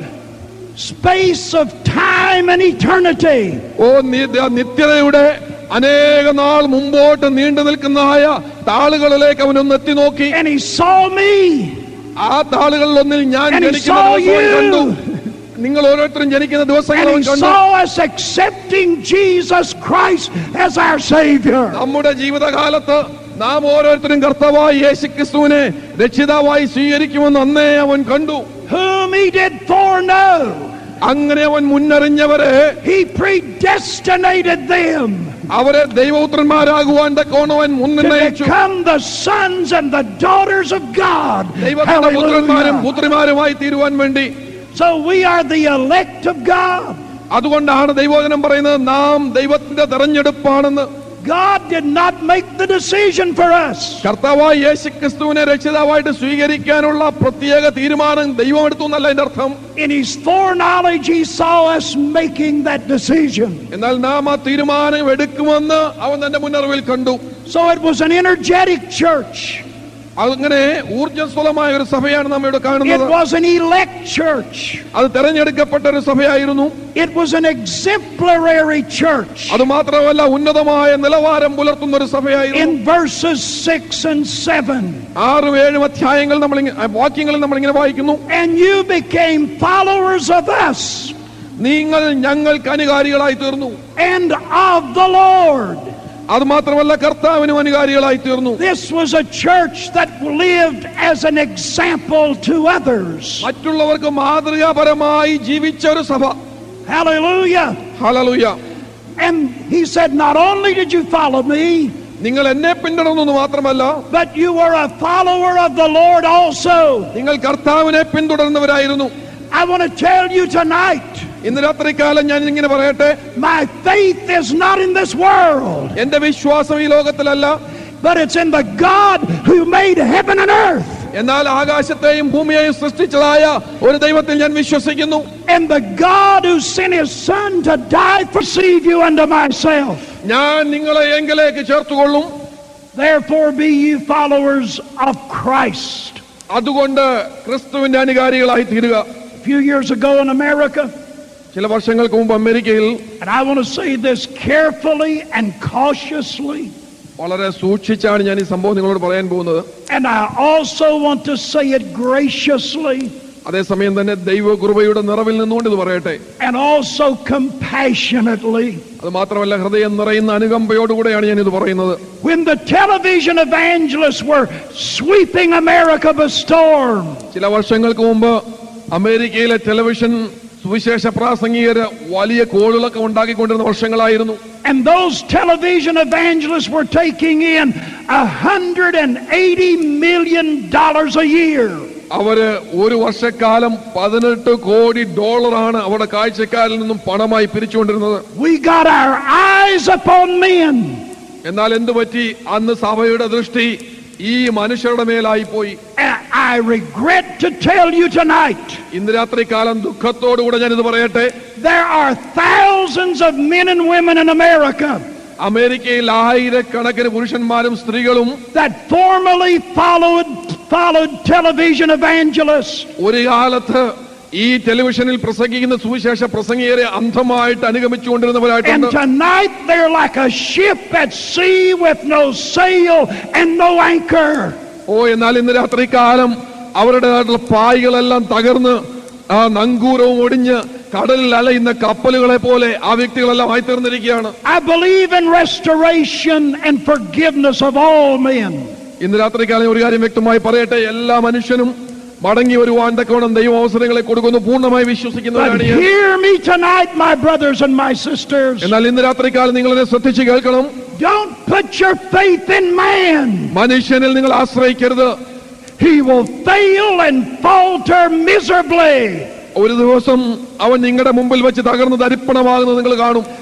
space of time and eternity. ഓ നിത്യതയുടെ അനേക നാൾ മുമ്പോട്ട് നീണ്ടു നിൽക്കുന്നതായ താളുകളിലേക്ക് അവനൊന്ന് എത്തി നോക്കി. And He saw me. ആ താളുകളിൽ ഒന്നിൽ ഞാൻ And He ജനിക്കുന്ന saw ദിവസം കണ്ടു. you. നിങ്ങൾ ഓരോരുത്തരും ജനിക്കുന്ന ദിവസങ്ങൾ And അവൻ He കണ്ടു. saw us accepting Jesus Christ as our Savior. നമ്മുടെ ജീവിതകാലത്ത് നാം ഓരോരുത്തരും കർത്താവായി യേശുക്രിസ്തുവിനെ രക്ഷിതാവായി സ്വീകരിക്കുമെന്ന് അന്നേ അവൻ കണ്ടു. Whom He did foreknow, അങ്ങനെ അവൻ മുന്നറിഞ്ഞവരെ He predestinated them അവരെ ദൈവപുത്രന്മാരാകുവാൻ തക്കവണ്ണം to മുൻനിർണയിച്ചു. become the sons and the daughters of God. ദൈവത്തിന്റെ പുത്രന്മാരും Hallelujah. പുത്രിമാരുമായി തീരുവാൻ വേണ്ടി. So we are the elect of God. അതുകൊണ്ടാണ് ദൈവവചനം പറയുന്നത് നാം ദൈവത്തിന്റെ തെരഞ്ഞെടുപ്പാണെന്ന്. God did not make the decision for us. കർത്താവായ യേശുക്രിസ്തുവിനെ രക്ഷിതാവായിട്ട് സ്വീകരിക്കാനുള്ള പ്രത്യേക തീരുമാനം ദൈവം എടുത്തു എന്നല്ല അതിന്റെ അർത്ഥം. In His foreknowledge, He saw us making that decision. എന്നാൽ നാം ആ തീരുമാനം എടുക്കുമെന്ന് അവൻ തന്റെ മുന്നറിവിൽ കണ്ടു. So it was an energetic church. അങ്ങനെ ഊർജ്ജസ്വലമായ ഒരു സഭയാണ് നാം ഇവിടെ It കാണുന്നത്. was an elect church. അത് തെരഞ്ഞെടുക്കപ്പെട്ട ഒരു സഭയായിരുന്നു. It was an exemplary church. അത് മാത്രമല്ല ഉന്നതമായ നിലവാരം പുലർത്തുന്ന ഒരു സഭയായിരുന്നു. In verses six and seven, ആറും ഏഴും അധ്യായങ്ങൾ നമ്മൾ വാക്യങ്ങളിൽ നമ്മൾ ഇങ്ങനെ വായിക്കുന്നു. and you became followers of us നിങ്ങൾ ഞങ്ങൾക്ക് അനുകാരികളായി തീർന്നു. and of the Lord. അത് മാത്രമല്ല കർത്താവിനും അനുകാരികളായി തീർന്നു. This was a church that lived as an example to others. മറ്റുള്ളവർക്ക് മാതൃകാപരമായി ജീവിച്ച ഒരു സഭ. Hallelujah. ഹല്ലേലൂയ. And He said, not only did you follow me, നിങ്ങൾ എന്നെ പിന്തുടർന്നു മാത്രമല്ല but you were a follower of the Lord also. നിങ്ങൾ കർത്താവിനെ പിന്തുടർന്നവരായിരുന്നു. I want to tell you tonight, ഇന്ന് രാത്രികാലം ഞാൻ ഇങ്ങനെ പറയട്ടെ, my faith is not in this world, എന്റെ വിശ്വാസം ഈ ലോകത്തിലല്ല, but it's in the God who made heaven and earth. എന്നാൽ ആകാശത്തെയും ഭൂമിയെയും സൃഷ്ടിച്ചതായ ഒരു ദൈവത്തിൽ ഞാൻ വിശ്വസിക്കുന്നു. And the God who sent His Son to die for receive you unto myself. ഞാൻ നിങ്ങളെ എങ്കിലേക്ക് ചേർത്തുകൊള്ളും. Therefore be ye followers of Christ. അതുകൊണ്ട് ക്രിസ്തുവിന്റെ അനുകാരികളായി തീരുക. A few years ago in America, ചില വർഷങ്ങൾക്ക് മുമ്പ് അമേരിക്കയിൽ, and I want to say this carefully and cautiously, വളരെ സൂക്ഷിച്ചാണ് ഞാൻ ഈ സംഭവം നിങ്ങളോട് പറയാൻ പോകുന്നത്. and I also want to say it graciously, അതേസമയം തന്നെ ദൈവകൃപയുടെ നിറവിൽ നിന്നുകൊണ്ട് ഇത് പറയട്ടെ. and also compassionately. അത് മാത്രമല്ല ഹൃദയം നിറയുന്ന അനുകമ്പയോടുകൂടെയാണ് ഞാൻ ഇത് പറയുന്നത്. When the television evangelists were sweeping America by storm, ചില വർഷങ്ങൾക്ക് മുമ്പ് അമേരിക്കയിലെ ടെലിവിഷൻ സുവിശേഷ പ്രാസംഗികര് വലിയ കോളിളക്കം ഉണ്ടാക്കിക്കൊണ്ടിരുന്ന വർഷങ്ങളായിരുന്നു. and those television evangelists were taking in a hundred and eighty million dollars a year. അവര് ഒരു വർഷക്കാലം പതിനെട്ട് കോടി ഡോളറാണ് അവരുടെ കാഴ്ചക്കാരിൽ നിന്നും പണമായി പിരിച്ചുകൊണ്ടിരുന്നത്. We got our eyes upon men. എന്നാൽ എന്തു പറ്റി? അന്ന് സഭയുടെ ദൃഷ്ടി ഈ മനുഷ്യരുടെ മേലായി പോയി. I regret to tell you tonight, ഇന്ന് രാത്രി കാലം ദുഃഖത്തോടുകൂടെ ഞാനിത് പറയട്ടെ, there are thousands of men and women in America അമേരിക്കയിൽ ആയിരക്കണക്കിന് പുരുഷന്മാരും സ്ത്രീകളും that formerly followed followed television evangelists. ഒരു കാലത്ത് ഈ ടെലിവിഷനിൽ പ്രസംഗിക്കുന്ന സുവിശേഷ പ്രസംഗികരെ അന്ധമായിട്ട് അനുഗമിച്ചുകൊണ്ടിരുന്നവരായിട്ടുണ്ട്. And tonight they're like a ship at sea with no sail and no anchor. ഓ എന്നാൽ ഇന്ന് രാത്രി കാലം അവരുടെ പായകളെല്ലാം തകർന്ന് ആ നങ്കൂരവും ഒടിഞ്ഞ് കടലിൽ അലയുന്ന കപ്പലുകളെ പോലെ ആ വ്യക്തികളെല്ലാം ആയി തീർന്നിരിക്കുകയാണ്. I believe in restoration and forgiveness of all men. ഇന്ന് രാത്രി കാലം ഒരു കാര്യം വ്യക്തമായി പറയട്ടെ, എല്ലാ മനുഷ്യനും മടങ്ങി വരുവാൻ തക്കവണ്ണം ദൈവം അവസരങ്ങളെ കൊടുക്കുന്നു പൂർണ്ണമായി വിശ്വസിക്കുന്നവരാണ്. But hear me tonight, my brothers and my sisters. എന്നാൽ ഇന്ന് രാത്രി കാലം നിങ്ങളെ ശ്രദ്ധിച്ച് കേൾക്കണം. Don't put your faith in man. മനുഷ്യനിൽ നിങ്ങൾ ആശ്രയിക്കരുത്. He will fail and falter miserably. ഒരു ദിവസം അവൻ നിങ്ങളുടെ മുമ്പിൽ വെച്ച് തകർന്ന് തരിപ്പണമാകുന്നത് നിങ്ങൾ കാണും.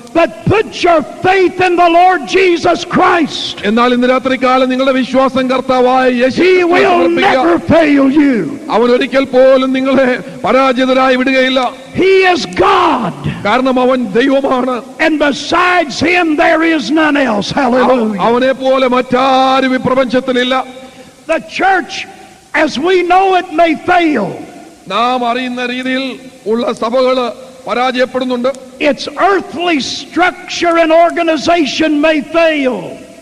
But put your faith in the Lord Jesus Christ. എന്നാൽ ഇന്ന് രാത്രി കാലം നിങ്ങളുടെ വിശ്വാസം കർത്താവായ യേശു He will never fail you. അവൻ ഒരിക്കൽ പോലും നിങ്ങളെ പരാജിതരായി വിടുകയില്ല. He is God. കാരണം അവൻ ദൈവമാണ്. And besides him there is none else. Hallelujah. അവനെ പോലെ മറ്റാരും ഈ പ്രപഞ്ചത്തിലില്ല. The church as we know it may fail. നാം അറിയുന്ന രീതിയിൽ ഉള്ള സഭകള് പരാജയപ്പെടുന്നുണ്ട്. Its earthly structure and organization may fail.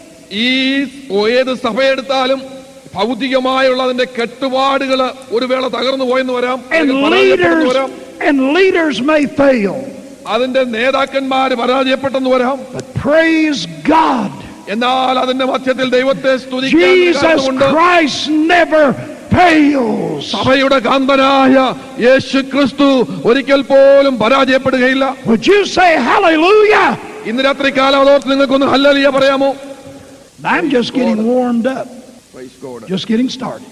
ഈ ഏത് സഭയെടുത്താലും ഭൗതികമായുള്ള അതിന്റെ കെട്ടുപാടുകൾ ഒരു വേള തകർന്നു പോയെന്ന് വരാം. And leaders and leaders may fail. അതിന്റെ നേതാക്കന്മാർ പരാജയപ്പെട്ടെന്ന് വരാം. But praise God. എന്നാൽ അതിന്റെ മധ്യത്തിൽ ദൈവത്തെ സ്തുതിക്കാൻ Jesus Christ never fails. സഭയുടെ കാന്തനായ യേശു ക്രിസ്തു ഒരിക്കൽ പോലും പരാജയപ്പെടുകയില്ല. Would you say hallelujah? ഇന്ന് രാത്രി കാലം അതോർത്ത് നിങ്ങൾക്കൊന്ന് ഹല്ലേലൂയ പറയാമോ? I'm just getting warmed up. Just getting started.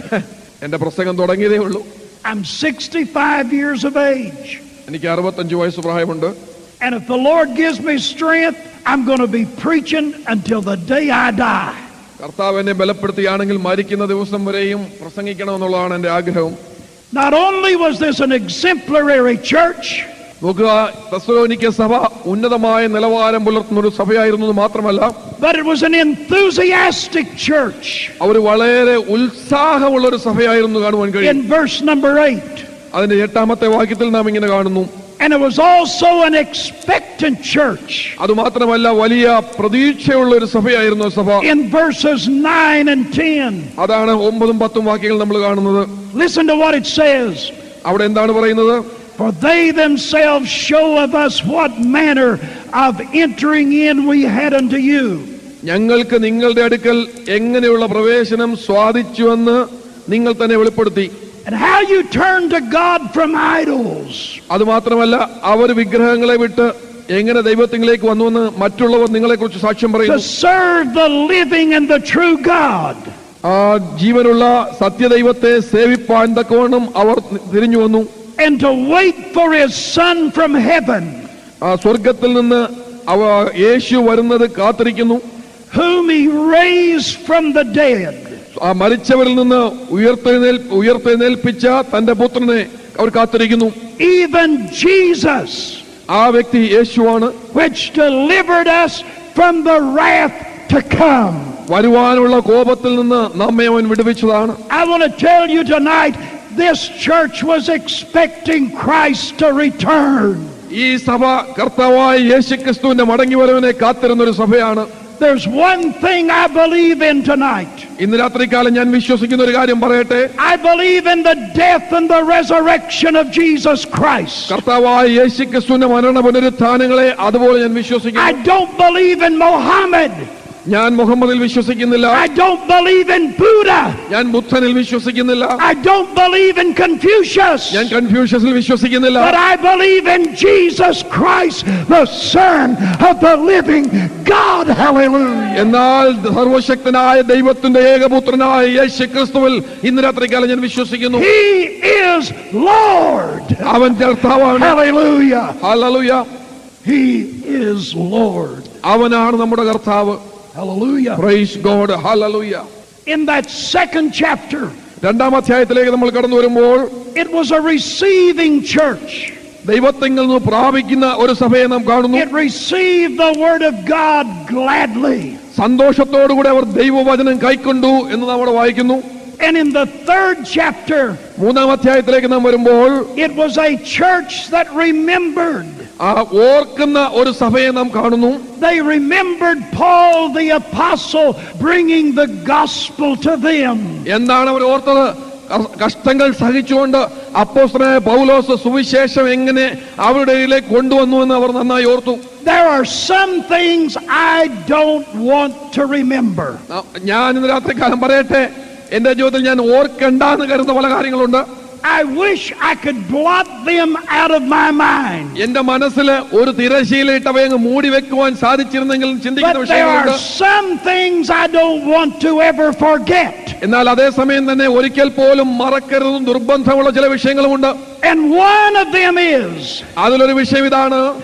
എന്റെ പ്രസംഗം തുടങ്ങിയതേ ഉള്ളൂ. I'm sixty-five years of age. എനിക്ക് അറുപത്തഞ്ച് വയസ്സ് പ്രായമുണ്ട്. And if the Lord gives me strength, I'm going to be preaching until the day I die. കർത്താവ് എന്നെ ബലപ്പെടുത്തിയാണെങ്കിൽ മരിക്കുന്ന ദിവസം വരെയും പ്രസംഗിക്കണമെന്നുള്ളതാണ് എന്റെ ആഗ്രഹം. Not only was this an exemplary church, നോക്കുക, തെസ്സലോനിക്ക സഭ ഉന്നതമായ നിലവാരം പുലർത്തുന്ന ഒരു സഭയായിരുന്നു മാത്രമല്ല, but it was an enthusiastic church. അവർ വളരെ ഉത്സാഹമുള്ള ഒരു സഭയായിരുന്നു കാണുവാൻ കഴിയും. In verse number eight, അതിന്റെ എട്ടാമത്തെ വാക്യത്തിൽ നാം ഇങ്ങനെ കാണുന്നു. And it was also an expectant church. അതുമാത്രമല്ല വലിയ പ്രതീക്ഷയുള്ള ഒരു സഭയായിരുന്നു സഭ. In verses nine and ten, അതാണ് ഒമ്പതും പത്തും വാക്യങ്ങൾ നമ്മൾ കാണുന്നത്. listen to what it says. അവിടെ എന്താണ് പറയുന്നത്? For they themselves show of us what manner of entering in we had unto you. ഞങ്ങൾക്ക് നിങ്ങളുടെ അടുക്കൽ എങ്ങനെയുള്ള പ്രവേശനം സ്വാദിച്ചുവെന്ന് നിങ്ങൾ തന്നെ വെളിപ്പെടുത്തി. And how you turn to God from idols. അതുമാത്രമല്ല അവർ വിഗ്രഹങ്ങളെ വിട്ട് എങ്ങനെ ദൈവത്തിലേക്ക് വന്നുവെന്ന് മറ്റുള്ളവർ നിങ്ങളെക്കുറിച്ച് സാക്ഷ്യം പറയുന്നു. To serve the living and the true God. ആ ജീവനുള്ള സത്യദൈവത്തെ സേവിപ്പാൻ തക്കവണ്ണം അവർ തിരിഞ്ഞു വന്നു. And to wait for his son from heaven. ആ സ്വർഗത്തിൽ നിന്ന് അവ യേശു വരുന്നത് കാത്തിരിക്കുന്നു. Whom he raised from the dead. ആ മരിച്ചവരിൽ നിന്ന് ഉയർത്തെഴുന്നേൽ ഉയർത്തെഴുന്നേൽപ്പിച്ച തന്റെ പുത്രനെ അവർ കാത്തിരിക്കുന്നു. Even Jesus, ആ വ്യക്തി യേശുവാണ്. which delivered us from the wrath to come. വരുവാനുള്ള കോപത്തിൽ നിന്ന് നമ്മെ അവൻ വിടുവിച്ചതാണ്. I want to tell you tonight, this church was expecting Christ to return. ഈ സഭ കർത്താവായ യേശുക്രിസ്തുവിന്റെ മടങ്ങിവരവിനെ കാത്തിരുന്ന ഒരു സഭയാണ്. There's one thing I believe in tonight. ഇന്ന് രാത്രികാലം ഞാൻ വിശ്വസിക്കുന്ന ഒരു കാര്യം പറയട്ടെ. I believe in the death and the resurrection of Jesus Christ. കർത്താവായ യേശുക്രിസ്തുവിന്റെ മരണ പുനരുത്ഥാനങ്ങളെ അതുപോലെ ഞാൻ വിശ്വസിക്കുന്നു. I don't believe in Mohammed. ഞാൻ മുഹമ്മദിൽ വിശ്വസിക്കുന്നില്ല. I don't believe in Buddha. ഞാൻ ബുദ്ധനിൽ വിശ്വസിക്കുന്നില്ല. I don't believe in Confucius. ഞാൻ കൺഫ്യൂഷ്യസിൽ വിശ്വസിക്കുന്നില്ല. But I believe in Jesus Christ, the Son of the living God. Hallelujah. എന്നാൽ സർവശക്തനായ ദൈവത്തിന്റെ ഏകപുത്രനായ യേശുക്രിസ്തുവിൽ ഇന്ന് രാത്രികാലം ഞാൻ വിശ്വസിക്കുന്നു. He is Lord. അവൻ കർത്താവാണ്. Hallelujah. ഹല്ലേലൂയ. He is Lord. അവനാണ് നമ്മുടെ കർത്താവ്. Hallelujah. Praise God. Hallelujah. In that second chapter, രണ്ടാം അധ്യായത്തിലേക്ക് നമ്മൾ കടന്നു വരുമ്പോൾ it was a receiving church. ദൈവത്തിൽ നിന്ന് പ്രാപിക്കുന്ന ഒരു സഭയെ നാം കാണുന്നു. It received the word of God gladly. സന്തോഷത്തോടുകൂടി അവർ ദൈവവചനം കൈക്കൊണ്ടു എന്ന് നാം അവിടെ വായിക്കുന്നു. And in the third chapter, മൂന്നാം അധ്യായത്തിലേക്ക് നാം വരുമ്പോൾ it was a church that remembered. ആ ഓർക്കുന്ന ഒരു സഭയെ നാം കാണുന്നു. They remembered Paul the apostle bringing the gospel to them. എന്താണ് അവർ ഓർത്തത്? കഷ്ടങ്ങൾ സഹിച്ചുകൊണ്ട് അപ്പോസ്തലനായ പൗലോസ് സുവിശേഷം എങ്ങനെ അവരുടെ ഇടയിലേക്ക് കൊണ്ടുവന്നു എന്ന് അവർ നന്നായി ഓർത്തു. There are some things I don't want to remember. ഞാൻ ഇന്ന് രാത്രികാലം പറയട്ടെ, എന്റെ ജീവിതത്തിൽ ഞാൻ ഓർക്കണ്ടെന്ന് കരുതുന്ന പല കാര്യങ്ങളുണ്ട്. I wish I could blot them out of my mind. എന്റെ മനസ്സിൽ ഒരു തിരശീലയിട്ട് അവയെ മൂടി വെക്കുവാൻ സാധിച്ചിരുന്നെങ്കിൽ ചിന്തിക്കുന്ന But there are വിഷയങ്ങളുണ്ട്. some things I don't want to ever forget. എന്നാൽ അതേസമയം തന്നെ ഒരിക്കൽ പോലും മറക്കരുതും നിർബന്ധമുള്ള ചില വിഷയങ്ങളുമുണ്ട്. And one of them is അതിലൊരു വിഷയം ഇതാണ്.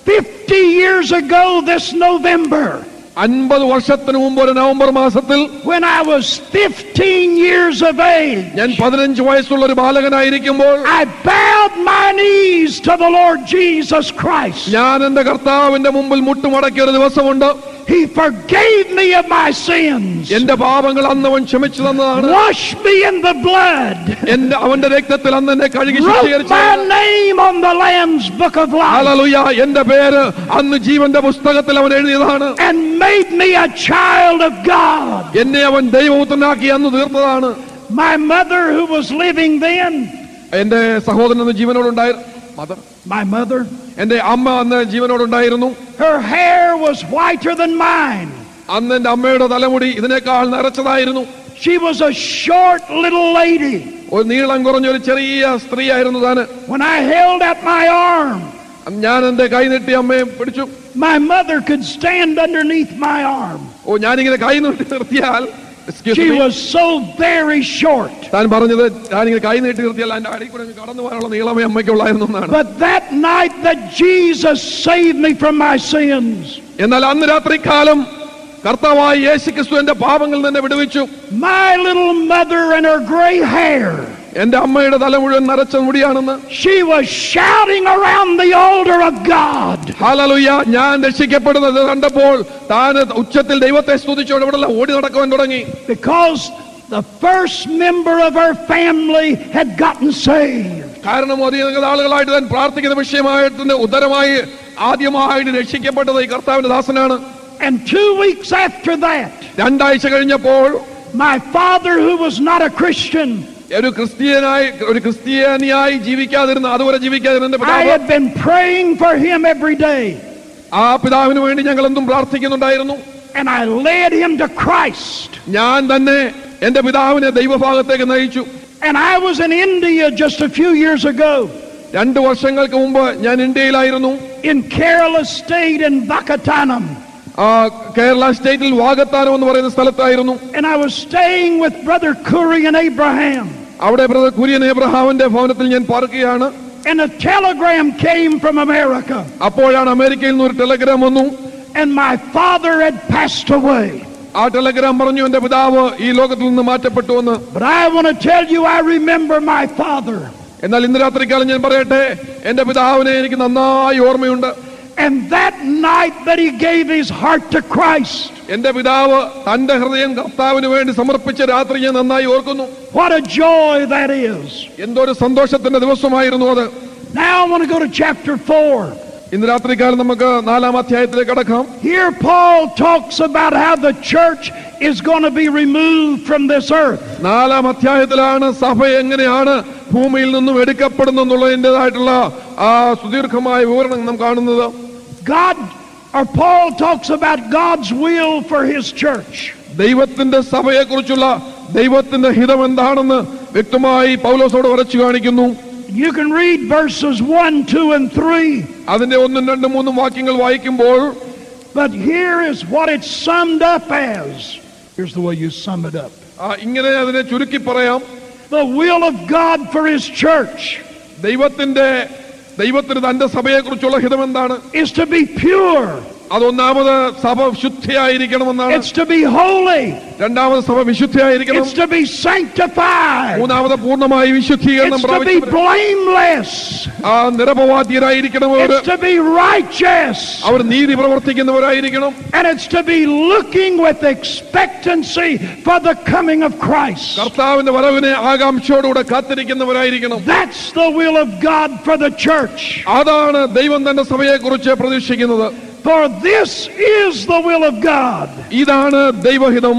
fifty years ago this November, അൻപത് വർഷത്തിന് മുമ്പ് ഒരു നവംബർ മാസത്തിൽ, when I was fifteen years of age, ഞാൻ പതിനഞ്ച് വയസ്സുള്ള ഒരു ബാലകനായിരിക്കുമ്പോൾ I bowed my knees to the Lord Jesus Christ. ഞാൻ എന്റെ കർത്താവിന്റെ മുമ്പിൽ മുട്ടുമടക്കിയ ഒരു ദിവസമുണ്ട്. He forgave me of my sins. എന്റെ പാപങ്ങൾ അന്ന് അവൻ ക്ഷമിച്ചു തന്നതാണ്. Washed me in the blood. എന്റെ അവന്റെ രക്തത്തിൽ അന്ന് എന്നെ കഴുകി Wrote ശുദ്ധീകരിച്ചു. my name on the Lamb's book of life. ഹല്ലേലൂയ. എന്റെ പേര് അന്ന് ജീവന്റെ പുസ്തകത്തിൽ അവൻ എഴുതിയതാണ്. And made me a child of God. എന്നെ അവൻ ദൈവപുത്രനാക്കി അന്ന് തീർത്തതാണ്. My mother, who was living then, എന്റെ സഹോദരൻ അന്ന് ജീവനോടുണ്ടായിരുന്നു. മദർ my mother, എന്റെ അമ്മ അന്ന് ജീവനോടുണ്ടായിരുന്നു. her hair was whiter than mine. അന്ന് എന്റെ അമ്മയുടെ തലമുടി ഇതിനേക്കാൾ നരച്ചതായിരുന്നു. She was a short little lady. ഒരു നീളം കുറഞ്ഞൊരു ചെറിയ സ്ത്രീയായിരുന്നു താന്. When I held out my arm, ഞാൻ എന്റെ കൈ നീട്ടി അമ്മയെ പിടിച്ചു. my mother could stand underneath my arm. ഓ ഞാനിങ്ങനെ കൈ നീട്ടി നിർത്തിയാൽ, She was so very short. താൻ പറഞ്ഞത് ഞാനിങ്ങനെ കൈ നീട്ടി നിർത്തിയാൽ എന്റെ അടിയിൽ കൂടെ കടന്നു പോകാനുള്ള നീളമേ അമ്മയ്ക്കുള്ളായിരുന്നു എന്നാണ്. But that night that Jesus saved me from my sins, എന്നാൽ അന്ന് രാത്രി കാലം കർത്താവായ യേശുക്രിസ്തു എന്റെ പാപങ്ങളിൽ നിന്ന് വിടുവിച്ചു. my little mother and her gray hair, എന്റെ അമ്മയുടെ തല മുഴുവൻ നരച്ച മുടിയാണെന്ന് she was shouting around the altar of God. ഹല്ലേലൂയ. ഞാൻ രക്ഷിക്കപ്പെടുന്നത് കണ്ടപ്പോൾ താൻ ഉച്ചത്തിൽ ദൈവത്തെ സ്തുതിച്ചോണ്ട് ഇവിടെ ഓടി നടക്കുവാൻ തുടങ്ങി. Because the first member of her family had gotten saved. കാരണം അധികം ആളുകളായിട്ട് താൻ പ്രാർത്ഥിക്കുന്ന വിഷയമായിട്ട് ഉദരമായി ആദ്യമായിട്ട് രക്ഷിക്കപ്പെട്ടത് ഈ കർത്താവിന്റെ ദാസനാണ്. And two weeks after that, രണ്ടാഴ്ച കഴിഞ്ഞപ്പോൾ my father, who was not a Christian, ഒരു ക്രിസ്ത്യനായി ഒരു ക്രിസ്ത്യാനിയായി ജീവിക്കാതിരുന്ന അതുവരെ ജീവിക്കാതിരുന്ന I പിതാവ്, had been praying for him every day, ആ പിതാവിന് വേണ്ടി ഞങ്ങൾ എന്തും പ്രാർത്ഥിക്കുന്നുണ്ടായിരുന്നു. and I led him to Christ. ഞാൻ തന്നെ എന്റെ പിതാവിനെ ദൈവഭാഗത്തേക്ക് നയിച്ചു. And I was in India just a few years ago, രണ്ടു വർഷങ്ങൾക്ക് മുമ്പ് ഞാൻ ഇന്ത്യയിലായിരുന്നു. in Kerala state in Bakatanam, ആ കേരള സ്റ്റേറ്റിൽ വാഗത്താനം എന്ന് പറയുന്ന സ്ഥലത്തായിരുന്നു. and I was staying with brother Curry and Abraham. അവിടെ ബ്രദർ കുര്യൻ എബ്രഹാമിന്റെ ഭവനത്തിൽ ഞാൻ പാർക്കുകയാണ്. And a telegram came from America, അപ്പോഴാണ് അമേരിക്കയിൽ നിന്ന് ഒരു ടെലഗ്രാം വന്നു. and my father had passed away. ആ ടെലഗ്രാം പറഞ്ഞു എന്റെ പിതാവ് ഈ ലോകത്തിൽ നിന്ന് മാറ്റപ്പെട്ടു എന്ന്. But I want to tell you, I remember my father. എന്നാൽ ഇന്ന് രാത്രിക്കാലം ഞാൻ പറയട്ടെ, എന്റെ പിതാവിനെ എനിക്ക് നന്നായി ഓർമ്മയുണ്ട്. And that night that he gave his heart to Christ, എന്റെ പിതാവ് തന്റെ ഹൃദയം കർത്താവിന് വേണ്ടി സമർപ്പിച്ച രാത്രി ഞാൻ നന്നായി ഓർക്കുന്നു. what a joy that is. എന്തൊരു സന്തോഷത്തിന്റെ ദിവസമായിരുന്നു അത്. Now I want to go to chapter four. ഇന്ന് രാത്രികാലം നമുക്ക് നാലാം അധ്യായത്തിലേക്ക് കടക്കാം. Here Paul talks about how the church is going to be removed from this earth. നാലാം അധ്യായത്തിലാണ് സഭ എങ്ങനെയാണ് ഭൂമിയിൽ നിന്നും എടുക്കപ്പെടുന്നു എന്നുള്ളതിൻ്റെതായിട്ടുള്ള ആ സുദീർഘമായ വിവരണം നാം കാണുന്നത്. God, or Paul talks about God's will for his church. ദൈവത്തിന്റെ സഭയെ കുറിച്ചുള്ള ദൈവത്തിന്റെ ഹിതം എന്താണെന്ന് വ്യക്തമായി പൗലോസോട് വരച്ചു കാണിക്കുന്നു. You can read verses one, two, and three. അതിന്റെ ഒന്നും രണ്ടും മൂന്നും വാക്യങ്ങൾ വായിക്കുമ്പോൾ, But here is what it's summed up as. Here's the way you sum it up. ഇങ്ങനെ അതിനെ ചുരുക്കി പറയാം. The will of God for his church ദൈവത്തിന്റെ ദൈവത്തിന് തന്റെ സഭയെ കുറിച്ചുള്ള ഹിതം എന്താണ്? is to be pure. അതൊന്നാമത് സഭ ശുദ്ധിയായിരിക്കണമെന്നാണ്. It's to be holy. രണ്ടാമത് സഭ വിശുദ്ധിയായിരിക്കണം. It's to be sanctified. മൂന്നാമത് പൂർണ്ണമായി വിശുദ്ധീകരണം It's to be blameless. ആ നിരപവാദിയരായിരിക്കണം അവർ. It's to be righteous. അവർ നീതി പ്രവർത്തിക്കുന്നവരായിരിക്കണം. And it's to be looking with expectancy for the coming of Christ. കർത്താവിന്റെ വരവിനെ ആകാംക്ഷയോടുകൂടെ കാത്തിരിക്കുന്നവരായിരിക്കണം. That's the will of God for the church. അതാണ് ദൈവം തന്റെ സഭയെ കുറിച്ച് പ്രതീക്ഷിക്കുന്നത്. For this is the will of God, ഇതാണ് ദൈവഹിതം,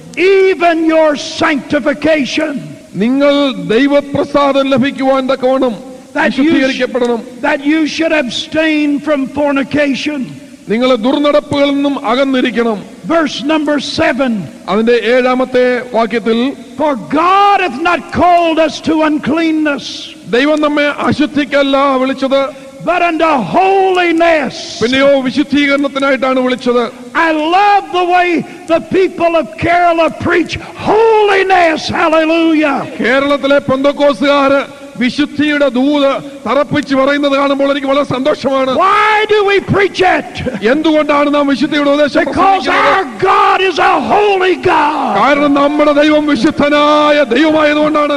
even your sanctification, നിങ്ങൾ ദൈവപ്രസാദം ലഭിക്കുവാൻ തക്കവണ്ണം that you, ശുദ്ധീകരിക്കപ്പെടണം. that you should abstain from fornication. നിങ്ങൾ ദുർനടപ്പുകളിൽ നിന്നും അകന്നിരിക്കണം. Verse number seven. അതിന്റെ ഏഴാമത്തെ വാക്യത്തിൽ, For God hath not called us to uncleanness, ദൈവം നമ്മെ അശുദ്ധിക്കല്ല വിളിച്ചത്, but unto holiness. പിന്നെയോ വിശുദ്ധീകരണത്തിനായിട്ടാണ് വിളിച്ചത്. I love the way the people of Kerala preach holiness. Hallelujah. കേരളത്തിലെ പെന്തക്കോസ്തുകാര് വിശുദ്ധിയുടെ ദൂത് തറപ്പിച്ച് പറയുന്നത് കാണുമ്പോൾ എനിക്ക് വളരെ സന്തോഷമാണ്. Why do we preach it? എന്തുകൊണ്ടാണ് നാം വിശുദ്ധിയുടെ ഉപദേശം Because our God is a holy God. കാരണം നമ്മുടെ ദൈവം വിശുദ്ധനായ ദൈവമായതുകൊണ്ടാണ്.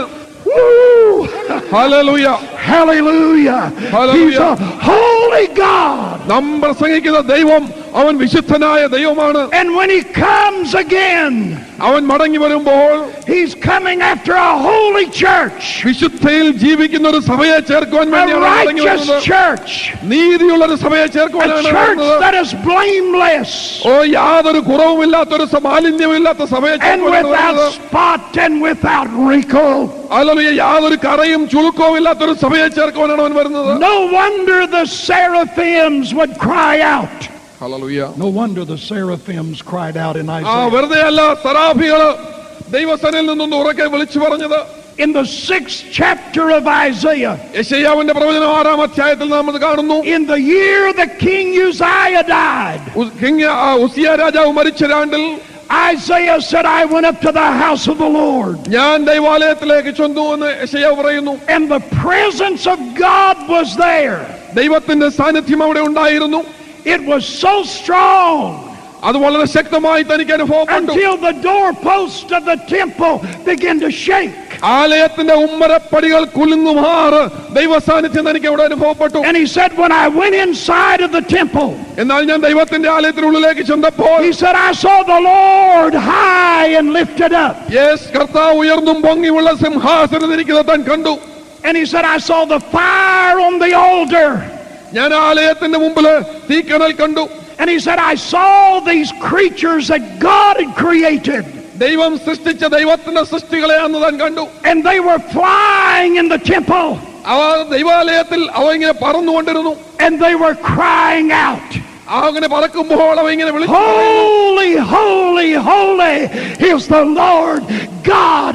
Hallelujah. Hallelujah. He's a holy God. നാം പ്രസംഗിക്കുന്ന ദൈവം അവൻ വിശുദ്ധനായ ദൈവമാണ്. And when he comes again, അവൻ മടങ്ങി വരുമ്പോൾ he's coming after a holy church. വിശുദ്ധയിൽ ജീവിക്കുന്ന ഒരു സഭയെ ചേർക്കുവാൻ A വേണ്ടിയാണ് മടങ്ങി righteous വരുന്നത്. church. നീതിയുള്ള ഒരു സഭയെ A ചേർക്കുവാനാണ് church വരുന്നത്. that is blameless. ഓ യാതൊരു കുറവുമില്ലാത്ത ഒരു മാലിന്യമില്ലാത്ത സഭയെ And ചേർക്കുവാനാണ് without വരുന്നത്. spot and without wrinkle. ഹല്ലേലൂയ. യാതൊരു കറയും ചുളുക്കവും ഇല്ലാത്ത ഒരു സഭയെ ചേർക്കുവാനാണ് അവൻ വരുന്നത്. No wonder the seraphims would cry out. ഹല്ലേലൂയ. No wonder the seraphims cried out in ആ Isaiah. വെറുതെ അല്ല സറാഫികള് ദൈവസന്നിധിയിൽ നിന്നൊന്ന് ഉറക്കെ വിളിച്ചു പറഞ്ഞത്. In the sixth chapter of Isaiah, യെശയ്യാവിന്റെ പ്രവചനം ആറാം അധ്യായത്തിൽ നാം അത് കാണുന്നു. in the year that King Uzziah died, ഉസ്- കിങ് ആ ഉസിയ രാജാവ് മരിച്ച രാണ്ടിൽ Isaiah said, I went up to the house of the Lord. ഞാൻ ദൈവാലയത്തിലേക്ക് ചെന്നു എന്ന് യെശയ്യാവ് പറയുന്നു. And the presence of God was there. ദൈവത്തിന്റെ സാന്നിധ്യം അവിടെ ഉണ്ടായിരുന്നു. It was so strong അത് വളരെ ശക്തമായി തനിക്ക് അനുഭവപ്പെട്ടു. until the doorpost of the temple began to shake. ആലയത്തിന്റെ ഉമ്മരപ്പടികൾ കുലുങ്ങുമാറ് ദൈവ സാന്നിധ്യം തനിക്ക് അവിടെ അനുഭവപ്പെട്ടു. And he said, when I went inside of the temple, എന്നാൽ ഞാൻ ദൈവത്തിന്റെ ആലയത്തിനുള്ളിലേക്ക് ചെന്നപ്പോൾ he said, I saw the Lord high and lifted up. Yes കർത്താവ് ഉയർന്നും പൊങ്ങിയുള്ള സിംഹാസനത്തിരിക്കുന്നത് താൻ കണ്ടു. And he said, I saw the fire on the altar. ഞാൻ ആലയത്തിന്റെ മുമ്പില് തീക്കനൽ കണ്ടു. And he said, I saw these creatures that God had created. ദൈവം സൃഷ്ടിച്ച ദൈവത്തിന്റെ സൃഷ്ടികളെ അന്ന് താൻ കണ്ടു. And they were flying in the temple. അവ ദൈവാലയത്തിൽ അവ ഇങ്ങനെ പറന്നുകൊണ്ടിരുന്നു. And they were crying out, ആ അങ്ങനെ പറക്കുമ്പോൾ അവ ഇങ്ങനെ വിളിച്ചു, holy, holy, holy is the Lord God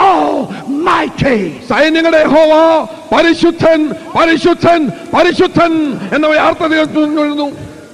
Almighty. സൈന്യങ്ങളുടെ യഹോവ പരിശുദ്ധൻ പരിശുദ്ധൻ പരിശുദ്ധൻ എന്നവ ആർത്തതിരുന്നു.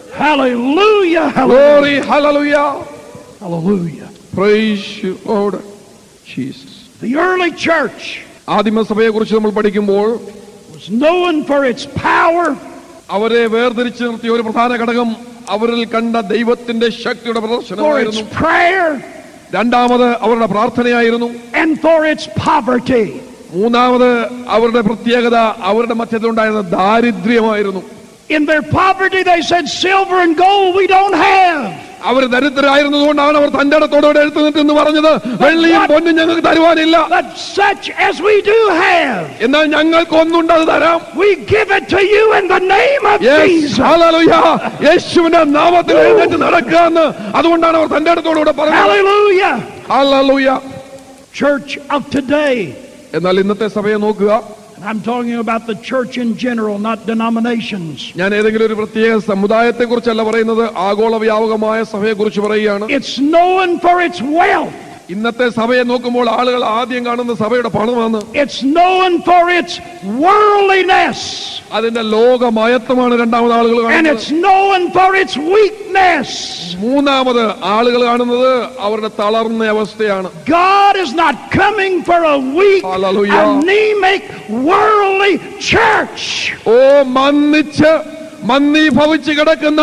Hallelujah, Glory, hallelujah, hallelujah. hallelujah. Praise you, Lord Jesus. The early church ആദിമസഭയെ കുറിച്ച് നമ്മൾ പഠിക്കുമ്പോൾ was known for its power, അവരെ വേർതിരിച്ചു നിർത്തിയ ഒരു പ്രധാന ഘടകം അവരിൽ കണ്ട ദൈവത്തിന്റെ ശക്തിയുടെ for its പ്രദർശനമായിരുന്നു. prayer, രണ്ടാമത് അവരുടെ പ്രാർത്ഥനയായിരുന്നു. and for its poverty. മൂന്നാമത് അവരുടെ പ്രത്യേകത അവരുടെ മധ്യത്തിലുണ്ടായിരുന്ന ദാരിദ്ര്യമായിരുന്നു. In their poverty they said, silver and gold we don't have. അവർ ദരിദ്രരായിരുന്നതുകൊണ്ടാണ് അവർ തന്റെ ഇടത്തോടെ എടുത്തു നിന്നെന്ന് പറഞ്ഞത്, വെള്ളിയും പൊന്നും ഞങ്ങൾക്ക് തരുവാനില്ല, But such as we do have, എന്നാൽ ഞങ്ങൾക്ക് ഒന്നുണ്ട്, അത് തരാം. we give it to you in the name of Yes, Jesus. hallelujah. യേശുവിന്റെ നാമത്തിൽ എഴുന്നേറ്റ് നടക്കാന്ന് അതുകൊണ്ടാണ് അവർ തന്റെ ഇടത്തോടെ പറഞ്ഞത്. Hallelujah. Hallelujah. Church of today, എന്നാൽ ഇന്നത്തെ സഭയെ നോക്കുക. I'm talking about the church in general, not denominations. ഞാൻ ഏതെങ്കിലും ഒരു പ്രത്യേക സമുദായത്തെ കുറിച്ചല്ല പറയുന്നത്, ആഗോള വ്യാപകമായ സഭയെ കുറിച്ച് പറയുകയാണ്. It's known for its wealth. ഇന്നത്തെ സഭയെ നോക്കുമ്പോൾ ആളുകൾ ആദ്യം കാണുന്ന സഭയുടെ പണമാണ്. It's known for its worldliness. അതിന്റെ ലോകമയത്വമാണ് രണ്ടാമത് ആളുകൾ And കാണുന്നത്. it's known for its weakness. മൂന്നാമത് ആളുകൾ കാണുന്നത് അവരുടെ തളർന്ന അവസ്ഥയാണ്. God is not coming for a weak, Hallelujah. anemic, worldly church. ഓ മന്ദിച്ച് മന്ദീഭവിച്ച് കിടക്കുന്ന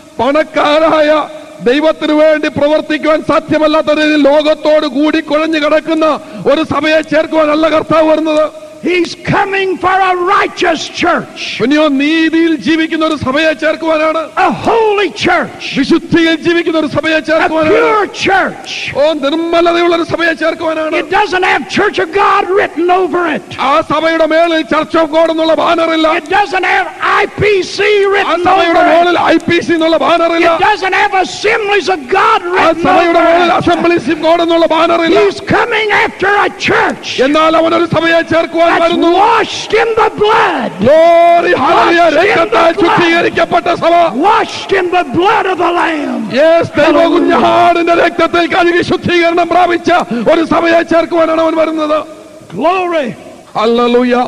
പണക്കാരായ ദൈവത്തിനു വേണ്ടി പ്രവർത്തിക്കുവാൻ സാധ്യമല്ലാത്ത രീതിയിൽ ലോകത്തോട് കൂടി കുഴഞ്ഞു കിടക്കുന്ന ഒരു സഭയെ ചേർക്കുവാനല്ല കർത്താവ് വരുന്നത്. He's coming for a righteous church, പിന്നെയോ നീതിയിൽ ജീവിക്കുന്ന ഒരു സഭയെ ചേർക്കുവാനാണ്. a holy church, വിശുദ്ധിയിൽ ജീവിക്കുന്ന ഒരു സഭയെ a ചേർക്കുവാനാണ്. pure church. ഓ നിർമ്മലതയുള്ള ഒരു സഭയെ ചേർക്കുവാനാണ്. It doesn't have Church of God written over it. ആ സഭയുടെ മേളിൽ ചർച്ച് ഓഫ് ഗോഡ് എന്നുള്ള ബാനറില്ല. It doesn't have I P C ആ written സഭയുടെ over മേളിൽ it. ഐ പി സി എന്നുള്ള ബാനറില്ല. It doesn't have Assemblies of God ആ written സഭയുടെ മേളിൽ over it. Assemblies of God എന്നുള്ള ബാനറില്ല. He's coming after a church എന്നാൽ അവൻ ഒരു സഭയെ ചേർക്കുവാൻ that's വരുന്നു. washed in the blood, Glory, hallelujah. രക്തത്താൽ ശുദ്ധീകരിക്കപ്പെട്ട സഭ. washed in the blood of the Lamb. Yes, ദൈവകുഞ്ഞാടിന്റെ രക്തത്തിൽ കഴുകി ശുദ്ധീകരണം പ്രാപിച്ച ഒരു സഭയെ ചേർക്കുവാനാണ് അവൻ വരുന്നത്. Glory, Hallelujah.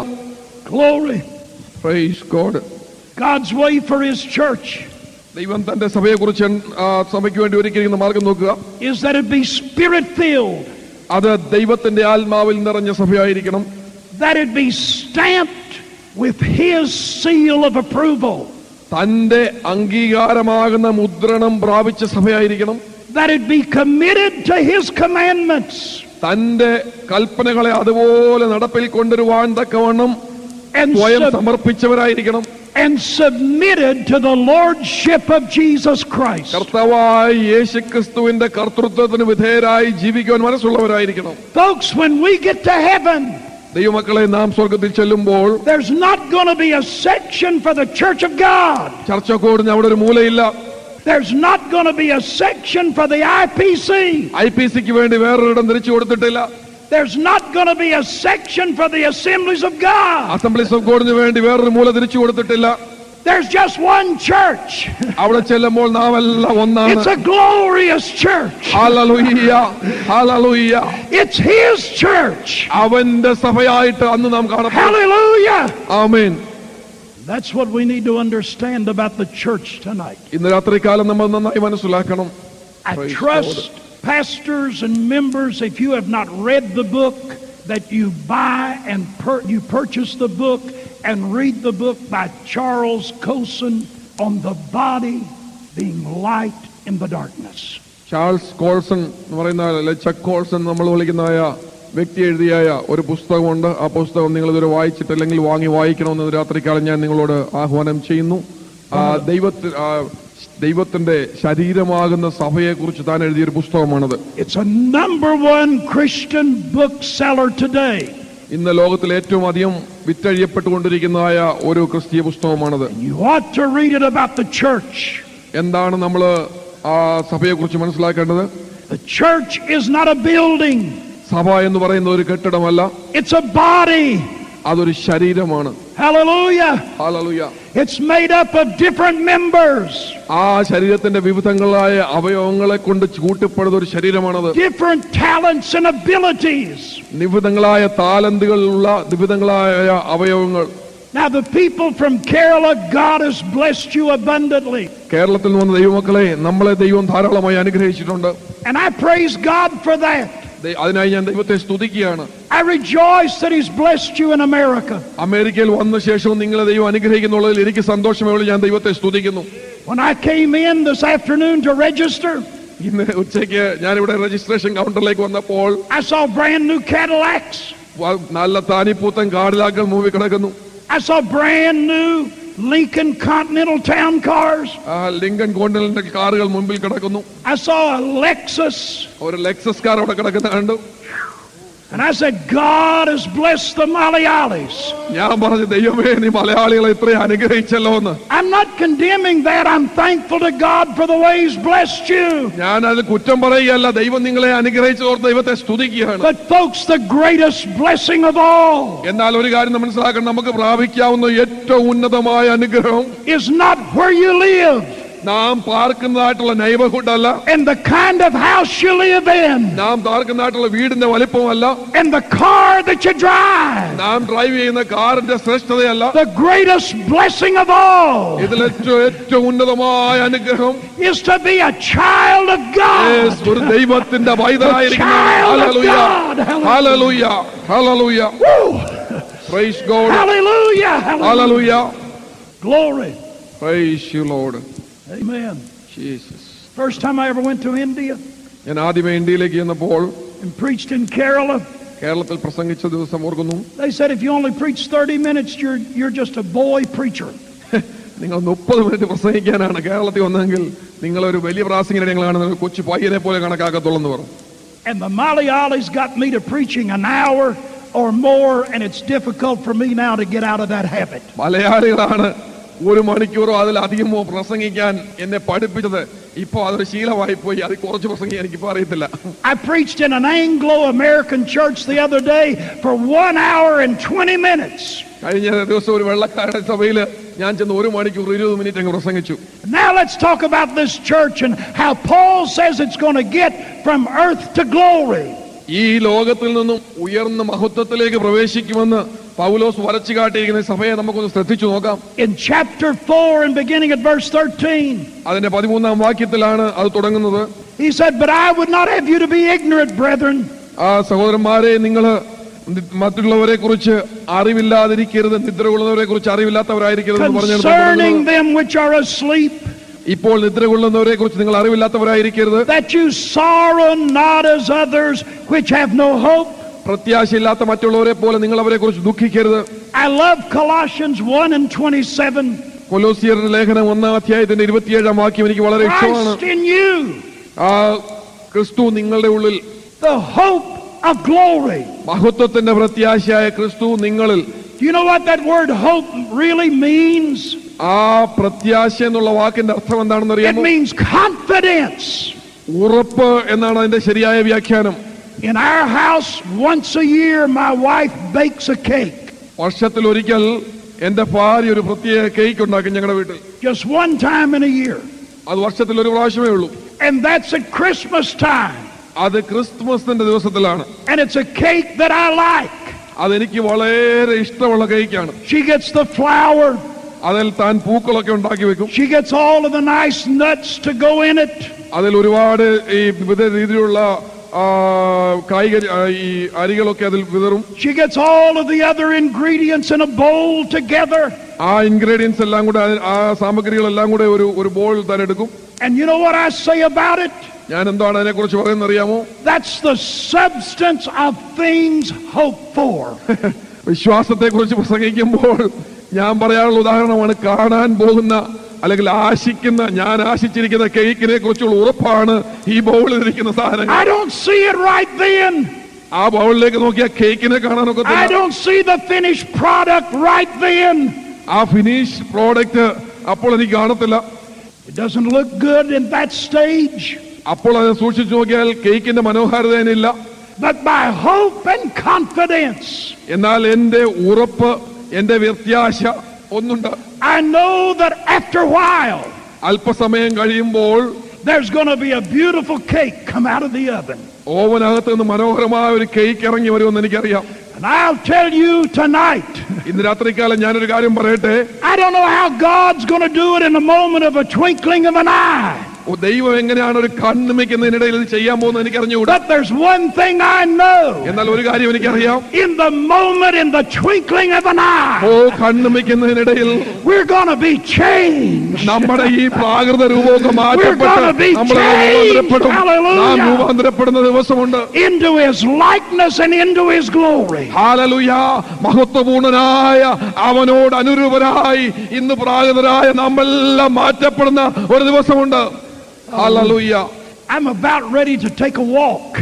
glory. Praise God. God's way for His church ദൈവം തന്റെ സഭയെ കുറിച്ച് സഭയ്ക്ക് വേണ്ടി ഒരുക്കിയിരിക്കുന്ന മാർഗം നോക്കുക. is that it be spirit filled, അത് ദൈവത്തിന്റെ ആത്മാവിൽ നിറഞ്ഞ സഭയായിരിക്കണം. that it be stamped with his seal of approval. തന്റെ അംഗീകാരമാകുന്ന മുദ്രണം പ്രാപിച്ച സഭയായിരിക്കണം. That it be committed to his commandments. തന്റെ കൽപ്പനകളെ അതുപോലെ നടപ്പിൽ കൊണ്ടുവരുവാൻ തക്കവണ്ണം സ്വയം സമർപ്പിച്ചവരായിരിക്കണം. And submitted to the lordship of Jesus Christ. കർത്താവായ യേശുക്രിസ്തുവിന്റെ കർത്തൃത്വത്തിന് വിധേയരായി ജീവിക്കുവാൻ മനസ്സുള്ളവരായിരിക്കണം. Folks, when we get to heaven, ദൈവമക്കളെ, നാം സ്വർഗ്ഗത്തിൽ ചെല്ലുമ്പോൾ there's not going to be a section for the church of God. ചർച്ചക്കോടിന് അവിടെ ഒരു മൂലയില്ല. There's not going to be a section for the I P C. I P സിക്ക് വേണ്ടി വേറൊരിടം തിരിച്ചു കൊടുത്തിട്ടില്ല. There's not going to be a section for the assemblies of God. Assemblies of ഗോഡിന് വേണ്ടി വേറൊരു മൂല തിരിച്ചു കൊടുത്തിട്ടില്ല. There's just one church. അവിടെ ചെല്ലുമ്പോൾ നാം എല്ലാം ഒന്നാണ്. It's a glorious church. ഹല്ലേലൂയ, ഹല്ലേലൂയ. It's his church. അവന്റെ സഭയായിട്ട് അന്ന് നാം കാണപ്പെടും. Hallelujah. Amen. That's what we need to understand about the church tonight. ഇന്ന് രാത്രികാലം നമ്മൾ നന്നായി മനസ്സിലാക്കണം. I trust pastors and members, if you have not read the book, that you buy and per- you purchase the book and read the book by Charles Colson on the body being light in the darkness. Charles Colson എന്ന് പറയുന്ന ചക്ക് കോൾസൺ നമ്മൾ വിളിക്കുന്നതായ വ്യക്തി എഴുതിയായ ഒരു പുസ്തകമുണ്ട്. ആ പുസ്തകം നിങ്ങൾ ഇതുവരെ വായിച്ചിട്ടില്ലെങ്കിൽ വാങ്ങി വായിക്കണമെന്ന് രാത്രികാലം ഞാൻ നിങ്ങളോട് ആഹ്വാനം ചെയ്യുന്നു. ദൈവത്തിൽ ദൈവത്തിന്റെ ശരീരമാകുന്ന സഭയെ കുറിച്ച് താൻ എഴുതിയൊരു പുസ്തകമാണത്. It's a number one Christian bookseller today. ഇന്ന് ലോകത്തിൽ ഏറ്റവും അധികം വിറ്റഴിയപ്പെട്ടുകൊണ്ടിരിക്കുന്നതായ ഒരു ക്രിസ്തീയ പുസ്തകമാണത്. You ought to read it about the church. എന്താണ് നമ്മൾ ആ സഭയെ കുറിച്ച് മനസ്സിലാക്കേണ്ടത്? The church is not a building. സഭ എന്ന് പറയുന്ന ഒരു കെട്ടിടമല്ല. It's a body. അതൊരു ശരീരമാണ്. Hallelujah. Hallelujah. It's made up of different members. ആ ശരീരത്തിന്റെ വിവിധങ്ങളായ അവയവങ്ങളെ കൊണ്ട് കൂട്ടിപ്പെടുന്ന ഒരു ശരീരമാണത്. Different talents and abilities. വിവിധങ്ങളായ താലന്തുകളുള്ള വിവിധങ്ങളായ അവയവങ്ങൾ. Now the people from Kerala, God has blessed you abundantly. കേരളത്തിൽ നിന്ന് വന്ന ദൈവമക്കളെ നമ്മളെ ദൈവം ധാരാളമായി അനുഗ്രഹിച്ചിട്ടുണ്ട്. And I praise God for that. അതിനായി ഞാൻ ദൈവത്തെ സ്തുതിക്കുകയാണ്. I rejoice that he's blessed you in America. അമേരിക്കയിൽ വന്ന ശേഷവും നിങ്ങളെ ദൈവം അനുഗ്രഹിക്കുന്നുള്ളതിൽ എനിക്ക് സന്തോഷമേ ഉള്ളൂ. ഞാൻ ദൈവത്തെ സ്തുതിക്കുന്നു. When I came in this afternoon to register, ഇന്ന് ഉച്ചയ്ക്ക് ഞാൻ ഇവിടെ രജിസ്ട്രേഷൻ കൗണ്ടറിലേക്ക് വന്നപ്പോൾ I saw brand new Cadillacs. നല്ല താനിപ്പൂത്തൻ കാഡിലാക്കൾ മൂവി കിടക്കുന്നു. I saw brand new Lincoln Continental Town cars. Lincoln Continental കാറുകൾ മുമ്പിൽ കിടക്കുന്നു. I saw a Lexus. ഒരു ലെക്സസ് കാർ അവിടെ കിടക്കുന്ന കണ്ടു. And I said, God has blessed the Malayalis. ഞാൻ പറഞ്ഞു, ദൈവമേ നീ മലയാളികളെ ഇത്രയും അനുഗ്രഹിച്ചല്ലോ എന്ന്. I'm not condemning that. I'm thankful to God for the way he's blessed you. ഞാൻ അത് കുറ്റം പറയുകയല്ല, ദൈവം നിങ്ങളെ അനുഗ്രഹിച്ചതോർത്ത് ദൈവത്തെ സ്തുതിക്കുകയാണ്. But folks, the greatest blessing of all, എന്നാൽ ഒരു കാര്യം മനസ്സിലാക്കണം, നമുക്ക് പ്രാപിക്കാവുന്ന ഏറ്റവും ഉന്നതമായ അനുഗ്രഹം is not where you live, നാം പാർക്കുന്നതായിട്ടുള്ള നെയ്ബർഹുഡ് അല്ല, and the kind of house you live in, നാം പാർക്കുന്നതായിട്ടുള്ള വീടിന്റെ വലിപ്പമല്ല, and the car that you drive. നാം ഡ്രൈവ് ചെയ്യുന്ന കാറിന്റെ ശ്രേഷ്ഠതയല്ല. The greatest blessing of all ഇതിൽ ഏറ്റവും ഏറ്റവും ഉന്നതമായ അനുഗ്രഹം is to be a child of God. ഒരു ദൈവത്തിന്റെ പൈതലായിരിക്കണം. Child of ഹല്ലേലൂയ, God. ഹല്ലേലൂയ, ഹല്ലേലൂയ. Praise God. Hallelujah. Hallelujah. Glory. Praise you, Lord. Amen. Jesus. First time I ever went to India ഞാൻ ആദ്യമേ ഇന്ത്യയിലേക്ക് ചെന്നപ്പോൾ and preached in Kerala, കേരളത്തിൽ പ്രസംഗിച്ച ദിവസം ഓർക്കുന്നു. they said if you only preach thirty minutes, you're you're just a boy preacher. നിങ്ങൾ മുപ്പത് മിനിറ്റ് പ്രസംഗിക്കാനാണ് കേരളത്തിൽ വന്നതെങ്കിൽ നിങ്ങളൊരു വലിയ പ്രാസംഗികനെ ഞങ്ങളാണ് കൊച്ചു പയ്യനെ പോലെ കണക്കാക്കത്തുള്ളൂ എന്ന് പറഞ്ഞു. And the Malayalis got me to preaching an hour or more, and it's difficult for me now to get out of that habit. മലയാളികളാണ് ഒരു മണിക്കൂറോ അതിലധികമോ പ്രസംഗിക്കാൻ എന്നെ പഠിപ്പിച്ചത്. ഇപ്പോ അതൊരു ശീലമായി പോയി. അത് കുറച്ച് പ്രസംഗിക്കാൻ എനിക്കിപ്പോ അറിയത്തില്ല. I preached in an Anglo-American church the other day for one hour and twenty minutes. കഴിഞ്ഞ ദിവസം ഒരു വെള്ളക്കാരുടെ സഭയിൽ ഞാൻ ചെന്ന് ഒരു മണിക്കൂർ ഇരുപത് മിനിറ്റ് അങ്ങ് പ്രസംഗിച്ചു. Now let's talk about this church and how Paul says it's going to get from earth to glory. ഈ ലോകത്തിൽ നിന്നും ഉയർന്ന മഹത്വത്തിലേക്ക് പ്രവേശിക്കുമെന്ന് പൗലോസ് വരച്ചു കാട്ടിയിരിക്കുന്ന സഭയെ നമുക്കൊന്ന് ശ്രദ്ധിച്ചു നോക്കാം. In chapter four and beginning at verse thirteen, അതിന്റെ പതിമൂന്നാം വാക്യത്തിലാണ് അത് തുടങ്ങുന്നത്. he said, "But I would not have you to be ignorant, brethren." ആ സഹോദരന്മാരെ, നിങ്ങൾ മറ്റുള്ളവരെ കുറിച്ച് അറിവില്ലാതിരിക്കരുത്, നിദ്ര കൊള്ളുന്നവരെ കുറിച്ച് അറിവില്ലാത്തവരായിരിക്കരുത് എന്ന് concerning them which are asleep, ഇപ്പോൾ നിദ്ര കൊള്ളുന്നവരെ കുറിച്ച് നിങ്ങൾ അറിവില്ലാത്തവരായിരിക്കരുത്. that you sorrow not as others which have no hope. പ്രത്യാശയില്ലാത്ത മറ്റുള്ളവരെ പോലെ നിങ്ങൾ അവരെ കുറിച്ച് ദുഃഖിക്കരുത്. I love Colossians one and twenty-seven. കൊലോസ്യരുടെ ലേഖനം ഒന്നാം അധ്യായത്തിന്റെ ഇരുപത്തിയേഴാം വാക്യം എനിക്ക് വളരെ ഇഷ്ടമാണ്. Christ in you, ആ ക്രിസ്തു നിങ്ങളുടെ ഉള്ളിൽ, the hope of glory. മഹത്വത്തിന്റെ പ്രത്യാശയായ ക്രിസ്തു നിങ്ങളിൽ. Do you know what that word hope really means? ആ പ്രത്യാശ എന്നുള്ള വാക്കിന്റെ അർത്ഥം എന്താണെന്ന് It അറിയാമോ? means confidence. ഉറപ്പ് എന്നാണ് അതിന്റെ ശരിയായ വ്യാഖ്യാനം. In our house, once a year, my wife bakes a cake. വർഷത്തിൽ ഒരിക്കൽ എന്റെ ഭാര്യ ഒരു പ്രത്യേക കേക്ക് ഉണ്ടാക്കും ഞങ്ങളുടെ വീട്ടിൽ. Just one time in a year. അത് വർഷത്തിൽ ഒരു പ്രാവശ്യമേ ഉള്ളൂ. And that's at Christmas time. അത് ക്രിസ്മസിന്റെ ദിവസത്തിലാണ്. And it's a cake that I like. അതെനിക്ക് വളരെ ഇഷ്ടമുള്ള കേക്കാണ്. She gets the flour. അതിൽ താൻ പൂക്കളൊക്കെ ഉണ്ടാക്കി വെക്കും. She gets all of the nice nuts to go in it. അതിൽ ഒരുപാട് ഈ വിവിധ രീതിയിലുള്ള കായ്കറി ഈ അരികളൊക്കെ അതിൽ വിതറും. She gets all of the other ingredients in a bowl together. ആ ഇൻഗ്രീഡിയൻസ് എല്ലാം കൂടെ, ആ സാമഗ്രികളെല്ലാം കൂടെ ഒരു ഒരു ബോൾ താൻ എടുക്കും. And you know what I say about it? ഞാൻ എന്താണ് അതിനെ കുറിച്ച് പറയുന്നത് അറിയാമോ? That's the substance of things hoped for. വിശ്വാസത്തെ കുറിച്ച് പ്രസംഗിക്കുമ്പോൾ ഞാൻ പറയാനുള്ള ഉദാഹരണമാണ് കാണാൻ പോകുന്ന അല്ലെങ്കിൽ ആശിക്കുന്ന, ഞാൻ ആശിച്ചിരിക്കുന്ന കേക്കിനെ കുറിച്ചുള്ള ഉറപ്പാണ് ഈ ബൗളിൽ ഇരിക്കുന്ന സാധനം. I don't see it right then. ആ ബൗളിലേക്ക് നോക്കിയാൽ കേക്കിനെ കാണാനൊക്കെ I don't see the finished product right then. ആ ഫിനിഷ് പ്രോഡക്റ്റ് അപ്പോൾ എനിക്ക് കാണത്തില്ല. It doesn't look good in that stage. അപ്പോൾ അത് സൂക്ഷിച്ചു നോക്കിയാൽ കേക്കിന്റെ മനോഹാരിതയില്ല. But by hope and confidence, എന്നാൽ എന്റെ ഉറപ്പ്, എന്റെ പ്രത്യാശ ഒന്നുണ്ട്. I know that after a while, അല്പസമയം കഴിയുമ്പോൾ there's going to be a beautiful cake come out of the oven. ഓവനകത്ത് നിന്ന് മനോഹരമായ ഒരു കേക്ക് ഇറങ്ങി വരുമെന്ന് എനിക്കറിയാം. And I'll tell you tonight, ഇന്ന് രാത്രികാലം ഞാനൊരു കാര്യം പറയട്ടെ. I don't know how God's going to do it in the moment of a twinkling of an eye. ദൈവം എങ്ങനെയാണ് ഒരു കണ്ണുമിക്കുന്നതിനിടയിൽ ഇത് ചെയ്യാൻ പോകുന്നത് എനിക്ക് അറിഞ്ഞുകൂടാ. But there's one thing I know. എന്നാൽ ഒരു കാര്യം എനിക്കറിയാം. In the moment, in the twinkling of an eye, oh കണ്ണുമിക്കുന്നതിനിടയിൽ we're going to be changed. നമ്മുടെ ഈ പ്രാകൃത രൂപമൊക്കെ മാറ്റപ്പെട്ട് നമ്മൾ രൂപാന്തരപ്പെടും. നാം രൂപാന്തരപ്പെടുന്ന ദിവസമുണ്ട്. Into His likeness and into His glory. ഹല്ലേലൂയ. മഹത്വപൂർണനായ അവനോട് അനുരൂപരായി ഇന്ന് പ്രാകൃതരായ നമ്മളെല്ലാം മാറ്റപ്പെടുന്ന ഒരു ദിവസമുണ്ട്. Hallelujah. I'm about ready to take a walk.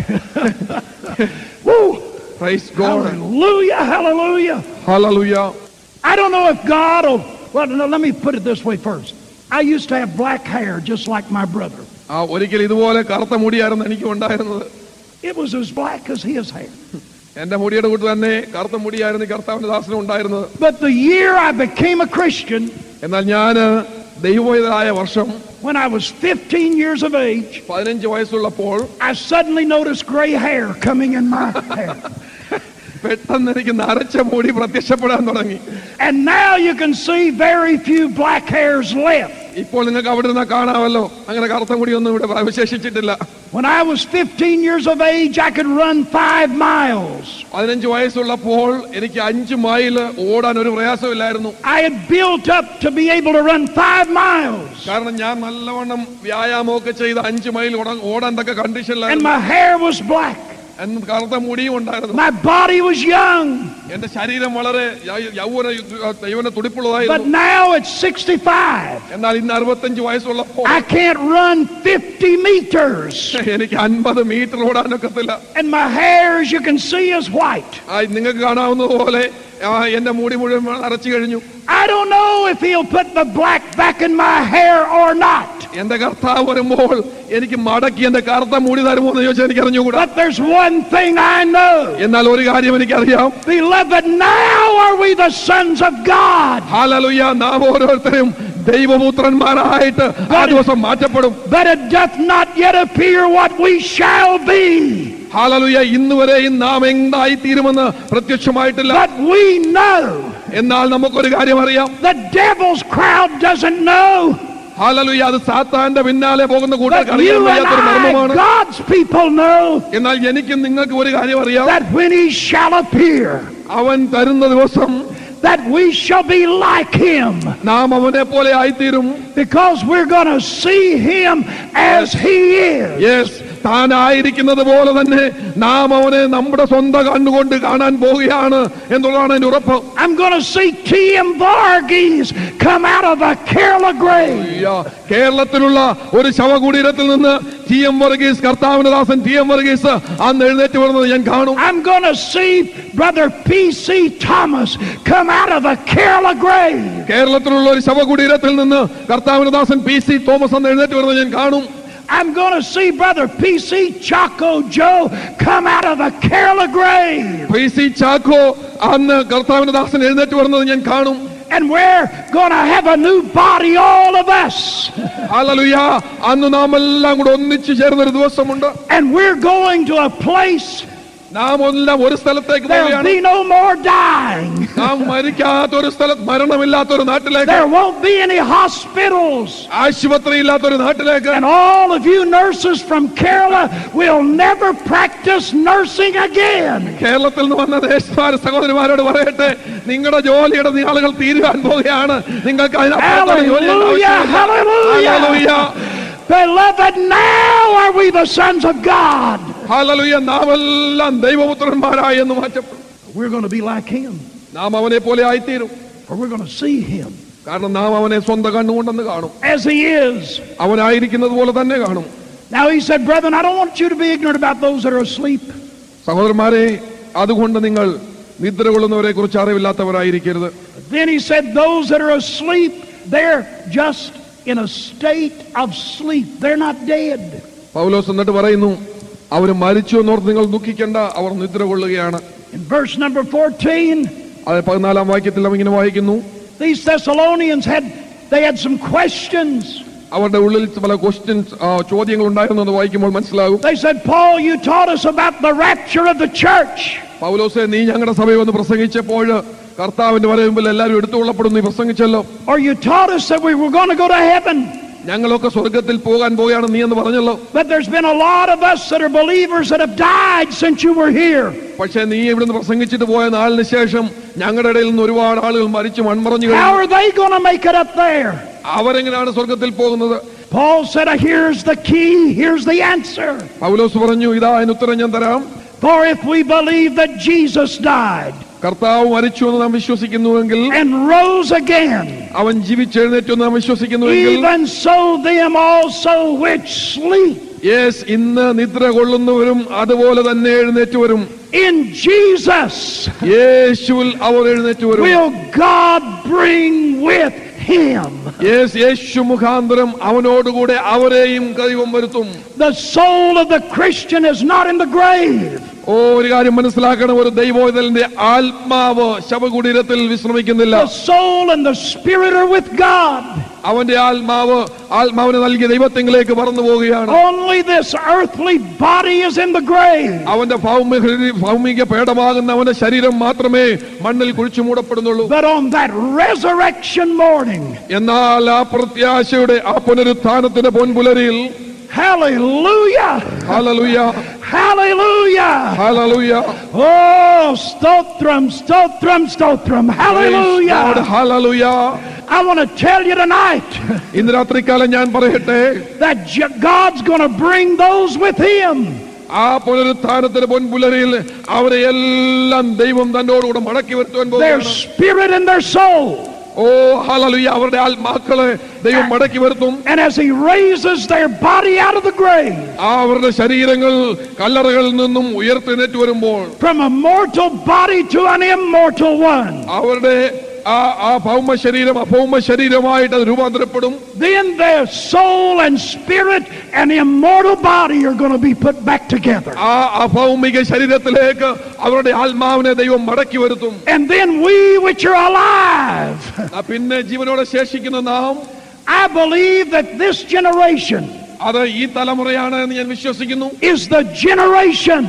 Woo. Praise God. Hallelujah. Hallelujah. Hallelujah. I don't know if God will, well, no, let me put it this way first. I used to have black hair just like my brother. ആ ഒരിക്കൽ ഇതുപോലെ കറുത്ത മുടിയായിരുന്നു എനിക്ക് ഉണ്ടായിരുന്നത്. It was as black as his hair. എന്റെ മുടിയുടെ കൂട്ട് തന്നെ കറുത്ത മുടിയായിരുന്നു കർത്താവിന്റെ ദാസനും ഉണ്ടായിരുന്നത്. But the year I became a Christian, എന്നാൽ ഞാൻ ദൈവവേദനായ വർഷം, when I was fifteen years of age, പതിനഞ്ച് വയസ്സുള്ളപ്പോൾ I suddenly noticed gray hair coming in my hair. പെട്ടെന്ന് എനിക്ക് നരച്ച മുടി പ്രത്യക്ഷപ്പെടാൻ തുടങ്ങി. And now you can see very few black hairs left. ഇപ്പോൾ നിങ്ങൾക്ക് അവിടെ നിന്ന് കാണാമല്ലോ, അങ്ങനെ കറുത്ത മുടിയൊന്നും ഇവിടെ അവശേഷിച്ചിട്ടില്ല. When I was fifteen years of age, I could run five miles. പതിനഞ്ച് വയസ്സുള്ളപ്പോൾ എനിക്ക് അഞ്ച് മൈൽ ഓടാൻ ഒരു പ്രയാസമില്ലായിരുന്നു. I had built up to be able to run five miles. കാരണം ഞാൻ നല്ലവണ്ണം വ്യായാമമൊക്കെ ചെയ്ത് അഞ്ച് മൈൽ ഓടാൻ തക്ക And കണ്ടീഷനിലായിരുന്നു. my hair was black. കറുത്ത മുടിയും ഉണ്ടായിരുന്നു. My body was young. എന്റെ ശരീരം വളരെ യൗവന യൗവന But തുടിപ്പുള്ളതായിരുന്നു. now it's sixty-five. എന്നാൽ ഇന്ന് അറുപത്തഞ്ച് വയസ്സുള്ളപ്പോൾ I can't run fifty meters. എനിക്ക് അൻപത് മീറ്റർ ഓടാനൊക്കത്തില്ല. And my hair, as you can see, is white. നിങ്ങൾക്ക് കാണാവുന്നത് പോലെ എന്റെ മുടി മുഴുവൻ അരച്ചു കഴിഞ്ഞു. I don't know if He'll put the black back in my hair or not. എന്റെ കർത്താവ് വരുമ്പോൾ എനിക്ക് മടക്കി എന്റെ കറുത്ത മുടി തരുമോ എന്ന് ചോദിച്ചാൽ എനിക്ക് അറിഞ്ഞുകൂടാ. But there's one thing I know. എന്നാൽ ഒരു കാര്യം എനിക്കറിയാം. Beloved, now are we the sons of God. ഹല്ലേലൂയ. നാം ഓരോരുത്തരും ദൈവപുത്രന്മാരായിട്ട് ആ ദിവസം മാറ്റപ്പെടും. But it doth not yet appear what we shall be. ഹല്ലേലൂയ. ഇന്ന് വരെയും നാം എന്തായി തീരുമെന്ന് പ്രത്യക്ഷമായിട്ടില്ല. But we know. എന്നാൽ നമുക്കൊരു കാര്യം അറിയാം. The devil's crowd doesn't know. ഹല്ലേലൂയ. അത് സാത്താന്റെ പിന്നാലെ പോകുന്ന കൂട്ടർക്ക് But അറിയാൻ you and വയ്യാത്തൊരു I, മർമ്മമാണ്. God's people, know എന്നാൽ എനിക്കും നിങ്ങൾക്ക് ഒരു കാര്യം അറിയാം, that when he shall appear, അവൻ തരുന്ന ദിവസം that we shall be like him, നാം അവനെ പോലെ ആയിത്തീരും. because we're going to see him as he is. Yes, താനായിരിക്കുന്നത് പോലെ തന്നെ നാം അവനെ നമ്മുടെ സ്വന്തം കണ്ണുകൊണ്ട് കാണാൻ പോവുകയാണ് എന്നുള്ളതാണ് അതിന്റെ ഉറപ്പ്. I'm going to see T M Varghese come out of a Kerala grave. കേരളത്തിലുള്ള ഒരു ശവകുടീരത്തിൽ നിന്ന് ടി എം വർഗീസ്, കർത്താവിന്റെ ദാസൻ ടി എം വർഗീസ് അന്ന് എഴുന്നേറ്റ് വരുന്നത് ഞാൻ കാണും. I'm going to see Brother P C Thomas come out of a Kerala grave. കേരളത്തിലുള്ള ഒരു ശവകുടീരത്തിൽ നിന്ന് കർത്താവിന്റെ ദാസൻ പി സി തോമസ് അന്ന് എഴുന്നേറ്റ് വരുന്നത് ഞാൻ കാണും. I'm going to see Brother P C Chaco Joe come out of a Kerala grave. P C Chacko അന്ന് കർത്താവിന്റെ ദാസൻ എഴുന്നേറ്റ് വരുന്നത് ഞാൻ കാണും. And we're going to have a new body, all of us. ഹല്ലേലൂയ. അന്ന് നാം എല്ലാം കൂടെ ഒന്നിച്ചു ചേർന്നൊരു ദിവസമുണ്ട്. And we're going to a place, നാം എല്ലാം ഒരു സ്ഥലത്തേക്ക് there'll പോവുകയാണ്. be no more dying. നാം മരിക്കാത്തൊരു സ്ഥലത്ത്, മരണമില്ലാത്തൊരു നാട്ടിലേക്ക്, There won't be any hospitals. ആശുപത്രി ഇല്ലാത്തൊരു നാട്ടിലേക്ക്. And all of you nurses from Kerala will never practice nursing again. കേരളത്തിൽ നിന്ന് വന്ന ദേശവാര സഹോദരിമാരോട് പറയട്ടെ, നിങ്ങളുടെ ജോലിയുടെ നാളുകൾ തീരുവാൻ പോവുകയാണ്. നിങ്ങൾക്ക് അതിനപ്പുറത്തൊരു ജോലി Hallelujah, hallelujah. ഹല്ലേലൂയ. Beloved, now are we the sons of God. ഹല്ലേലൂയ. നാമെല്ലാം ദൈവപുത്രന്മാരായി എന്ന് മാറ്റപ്പെടും. We're going to be like him, നാം അവനെ പോലെ ആയിത്തീരും. or we're going to see him കാരണം നാം അവനെ സ്വന്തം കണ്ണുകൊണ്ടെന്ന് കാണും. as he is. അവനായിരിക്കുന്നത് പോലെ തന്നെ കാണും. Now he said, brethren, I don't want you to be ignorant about those that are asleep. സഹോദരന്മാരെ, അതുകൊണ്ട് നിങ്ങൾ നിദ്ര കൊള്ളുന്നവരെ കുറിച്ച് അറിവില്ലാത്തവരായിരിക്കരുത്. Then he said, those that are asleep, they're just in a state of sleep. They're not dead. പൗലോസ് എന്നിട്ട് പറയുന്നു, അവർ മരിച്ചു എന്നോർത്ത് നിങ്ങൾ ദുഃഖിക്കേണ്ട, അവർ നിദ്ര കൊള്ളുകയാണ്. In verse number fourteen, അത് പതിനാലാം വാക്യത്തിൽ നാം ഇങ്ങനെ വായിക്കുന്നു, these Thessalonians had, they had some questions. അവരുടെ ഉള്ളിൽ പല ക്വസ്റ്റ്യൻസ്, ചോദ്യങ്ങൾ ഉണ്ടായിരുന്നു എന്ന് വായിക്കുമ്പോൾ മനസ്സിലാകും. They said, Paul, you taught us about the rapture of the church. പൗലോസേ, നീ ഞങ്ങളുടെ സഭയിൽ വന്ന് പ്രസംഗിച്ചപ്പോൾ കർത്താവിന്റെ വരവിൽ എല്ലാവരും എടുത്തുകൊള്ളപ്പെടും നീ പ്രസംഗിച്ചല്ലോ. Or you taught us that we were going to go to heaven. ഞങ്ങളൊക്കെ സ്വർഗത്തിൽ പോകാൻ പോവുകയാണ് നീ എന്ന് പറഞ്ഞല്ലോ. But there's been a lot of us that are believers that have died since you were here. പക്ഷേ നീ ഇവിടുന്ന് പ്രസംഗിച്ചിട്ട് പോയ നാളിന് ശേഷം ഞങ്ങളുടെ ഇടയിൽ നിന്ന് ഒരുപാട് ആളുകൾ മരിച്ചു മൺമറഞ്ഞു How കഴിഞ്ഞു. are they going to make it up there? അവരെങ്ങനെയാണ് സ്വർഗത്തിൽ പോകുന്നത്? Paul said, here's the key, here's the answer. പൗലോസ് പറഞ്ഞു, ഇതാ അതിന് ഉത്തരം ഞാൻ തരാം. For if we believe that Jesus died കർത്താവ് മരിച്ചു എന്ന് നാം വിശ്വസിക്കുന്നുവെങ്കിൽ, and rose again, അവൻ ജീവിച്ചെഴുന്നേറ്റു എന്ന് നാം വിശ്വസിക്കുന്നുവെങ്കിൽ, even so them also which sleep yes, ഇന്ന് നിദ്ര കൊള്ളുന്നവരും അതുപോലെ തന്നെ എഴുന്നേറ്റ് വരും. in Jesus യേശുവിൽ അവർ എഴുന്നേറ്റ് വരും. will God bring with him. Yes, യേശു മുഖാന്തരം അവനോടുകൂടെ അവരെയും ദൈവം വരുത്തും. The soul of the Christian is not in the grave. ഓ, ഒരു കാര്യം മനസ്സിലാക്കണം, ഒരു ദൈവോദലിന്റെ ആത്മാവ് ശവകുടീരത്തിൽ വിശ്രമിക്കുന്നില്ല. The soul and the spirit are with God. അവന്റെ ആത്മാവ് ആത്മാവിനെ നൽകിയ ദൈവത്തിലേക്ക് പറന്നു പോവുകയാണ്. Only this earthly body is in the grave. അവന്റെ ഭൗമിക ഭൗമിക പേടമാകുന്ന അവന്റെ ശരീരം മാത്രമേ മണ്ണിൽ കുഴിച്ചു മൂടപ്പെടുന്നുള്ളൂ. But on that resurrection morning, എന്നാൽ ആ പ്രത്യാശയുടെ ആ പുനരുത്ഥാനത്തിന്റെ പൊൻപുലരിയിൽ, hallelujah, ഹല്ലേലൂയ, hallelujah, ഹല്ലേലൂയ, oh, stotram, stotram, stotram, hallelujah. ഹല്ലേലൂയ. I want to tell you tonight ഇന്ന് രാത്രികാലം ഞാൻ പറയട്ടെ, that God's going to bring those with him. ആ പുനരുത്ഥാനത്തിന്റെ പൊൻപുലരിയിൽ അവരെ എല്ലാം ദൈവം തന്നോടുകൂടെ മടക്കി വരുത്തുവാൻ Their പോകുന്നു. spirit and their soul. ഓ, ഹല്ലേലൂയ, അവരുടെ ആത്മാക്കളെ ദൈവം മടക്കി വരുത്തും. And as he raises their body out of the grave, ആ അവരുടെ ശരീരങ്ങൾ കല്ലറകളിൽ നിന്നും ഉയർത്തെഴുന്നേറ്റ് വരുമ്പോൾ, from a mortal body to an immortal one, അവരുടെ ആ ആ ഭൗമ ശരീരം അഭൗമ ശരീരമായിട്ട് അത് രൂപാന്തരപ്പെടും. then their soul and spirit and immortal body are going to be put back together. ആ അഭൗമിക ശരീരത്തിലേക്ക് അവരുടെ ആത്മാവിനെ ദൈവം മടക്കി വരുത്തും. And then we which are alive, പിന്നെ ജീവനോടെ ശേഷിക്കുന്ന നാം, I believe that this generation അത് ഈ തലമുറയാണ് എന്ന് ഞാൻ വിശ്വസിക്കുന്നു. is the generation